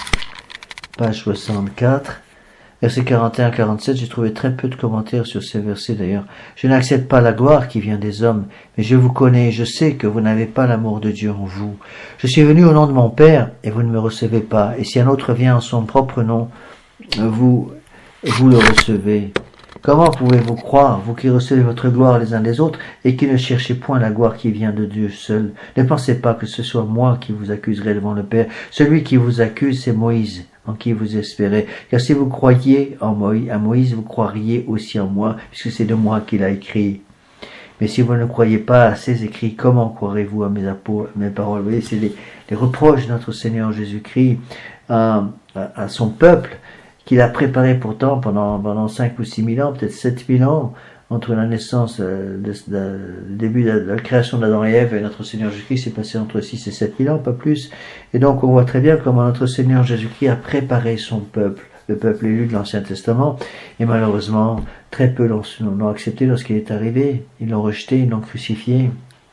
page soixante-quatre, versets quarante et un à quarante-sept, j'ai trouvé très peu de commentaires sur ces versets d'ailleurs. Je n'accepte pas la gloire qui vient des hommes, mais je vous connais et je sais que vous n'avez pas l'amour de Dieu en vous. Je suis venu au nom de mon Père et vous ne me recevez pas, et si un autre vient en son propre nom, vous, vous le recevez. Comment pouvez-vous croire, vous qui recevez votre gloire les uns des autres, et qui ne cherchez point la gloire qui vient de Dieu seul? Ne pensez pas que ce soit moi qui vous accuserai devant le Père. Celui qui vous accuse, c'est Moïse, en qui vous espérez. Car si vous croyez en Moïse, à Moïse, vous croiriez aussi en moi, puisque c'est de moi qu'il a écrit. Mais si vous ne croyez pas à ces écrits, comment croirez-vous à mes, apôtres, mes paroles? Vous voyez, c'est les, les reproches de notre Seigneur Jésus-Christ à, à, à son peuple, qu'il a préparé pourtant pendant, pendant cinq ou six mille ans, peut-être sept mille ans, entre la naissance, euh, de, de, le début de la, de la création d'Adam et Ève et notre Seigneur Jésus-Christ, c'est passé entre six et sept mille ans, pas plus. Et donc on voit très bien comment notre Seigneur Jésus-Christ a préparé son peuple, le peuple élu de l'Ancien Testament, et malheureusement, très peu l'ont, l'ont accepté lorsqu'il est arrivé. Ils l'ont rejeté, ils l'ont crucifié.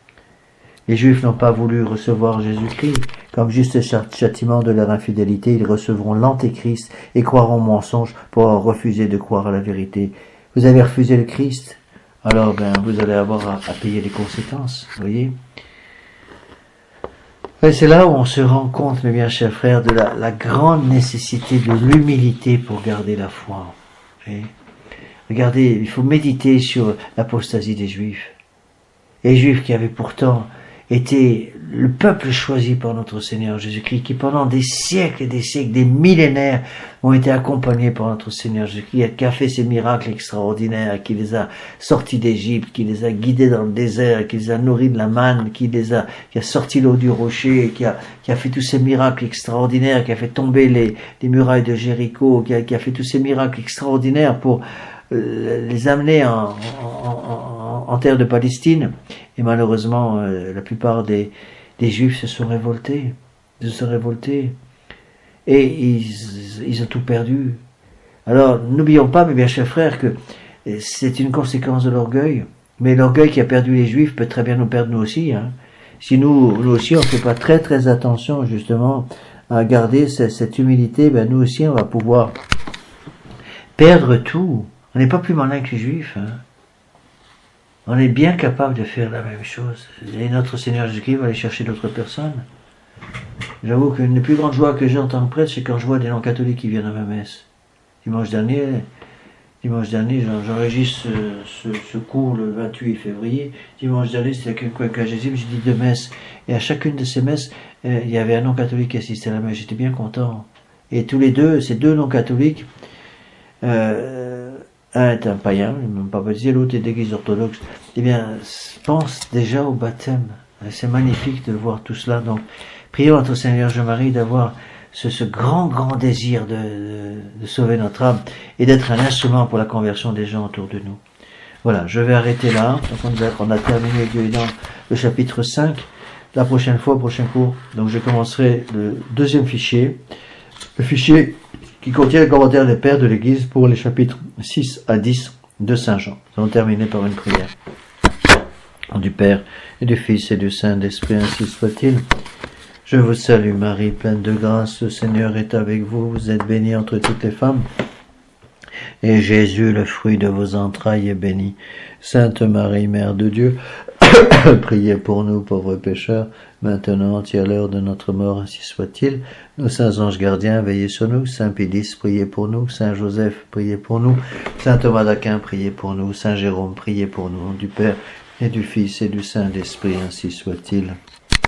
Les Juifs n'ont pas voulu recevoir Jésus-Christ. Comme juste châtiment de leur infidélité, ils recevront l'antéchrist et croiront au mensonge pour refuser de croire à la vérité. Vous avez refusé le Christ, alors ben vous allez avoir à, à payer les conséquences, vous voyez. Et c'est là où on se rend compte, mes bien chers frères, de la, la grande nécessité de l'humilité pour garder la foi. Et regardez, il faut méditer sur l'apostasie des Juifs. Les Juifs qui avaient pourtant été le peuple choisi par notre Seigneur Jésus-Christ, qui pendant des siècles et des siècles, des millénaires, ont été accompagnés par notre Seigneur Jésus-Christ, qui a fait ces miracles extraordinaires, qui les a sortis d'Égypte, qui les a guidés dans le désert, qui les a nourris de la manne, qui les a, qui a sorti l'eau du rocher, qui a, qui a fait tous ces miracles extraordinaires, qui a fait tomber les, les murailles de Jéricho, qui a, qui a fait tous ces miracles extraordinaires pour euh, les amener en, en, en, en terre de Palestine. Et malheureusement, euh, la plupart des, des Juifs se sont révoltés, se sont révoltés, et ils, ils ont tout perdu. Alors, n'oublions pas, mes bien chers frères, que c'est une conséquence de l'orgueil, mais l'orgueil qui a perdu les Juifs peut très bien nous perdre nous aussi. Hein. Si nous, nous aussi, on ne fait pas très très attention justement à garder cette, cette humilité, ben nous aussi, on va pouvoir perdre tout. On n'est pas plus malin que les Juifs, hein. On est bien capable de faire la même chose. Et notre Seigneur Jésus-Christ va aller chercher d'autres personnes. J'avoue qu'une des plus grandes joies que j'ai en tant que prêtre, c'est quand je vois des non-catholiques qui viennent à ma messe. Dimanche dernier, dimanche dernier, j'enregistre ce, ce, ce cours le vingt-huit février. Dimanche dernier, c'était quelqu'un qu'à Jésus, j'ai dit deux messes. Et à chacune de ces messes, euh, il y avait un non-catholique qui assistait à la messe. J'étais bien content. Et tous les deux, ces deux non-catholiques, euh, un est un païen, il ne m'a pas baptisé, l'autre est d'église orthodoxe. Eh bien, pense déjà au baptême. C'est magnifique de voir tout cela. Donc, prions notre Seigneur Jésus-Marie d'avoir ce, ce grand, grand désir de, de, de sauver notre âme et d'être un instrument pour la conversion des gens autour de nous. Voilà, je vais arrêter là. Donc, on a, on a terminé Dieu dans le chapitre cinq. La prochaine fois, prochain cours, donc je commencerai le deuxième fichier. Le fichier qui contient les commentaires des pères de l'Église pour les chapitres six à dix de Saint Jean. Nous allons terminer par une prière. Du Père et du Fils et du Saint-Esprit, ainsi soit-il. Je vous salue Marie, pleine de grâce, le Seigneur est avec vous, vous êtes bénie entre toutes les femmes, et Jésus, le fruit de vos entrailles, est béni. Sainte Marie, Mère de Dieu, priez pour nous pauvres pécheurs, maintenant et à l'heure de notre mort, ainsi soit-il. Nos saints anges gardiens, veillez sur nous. Saint Pédis, priez pour nous. Saint Joseph, priez pour nous. Saint Thomas d'Aquin, priez pour nous. Saint Jérôme, priez pour nous. Du Père et du Fils et du Saint-Esprit, ainsi soit-il.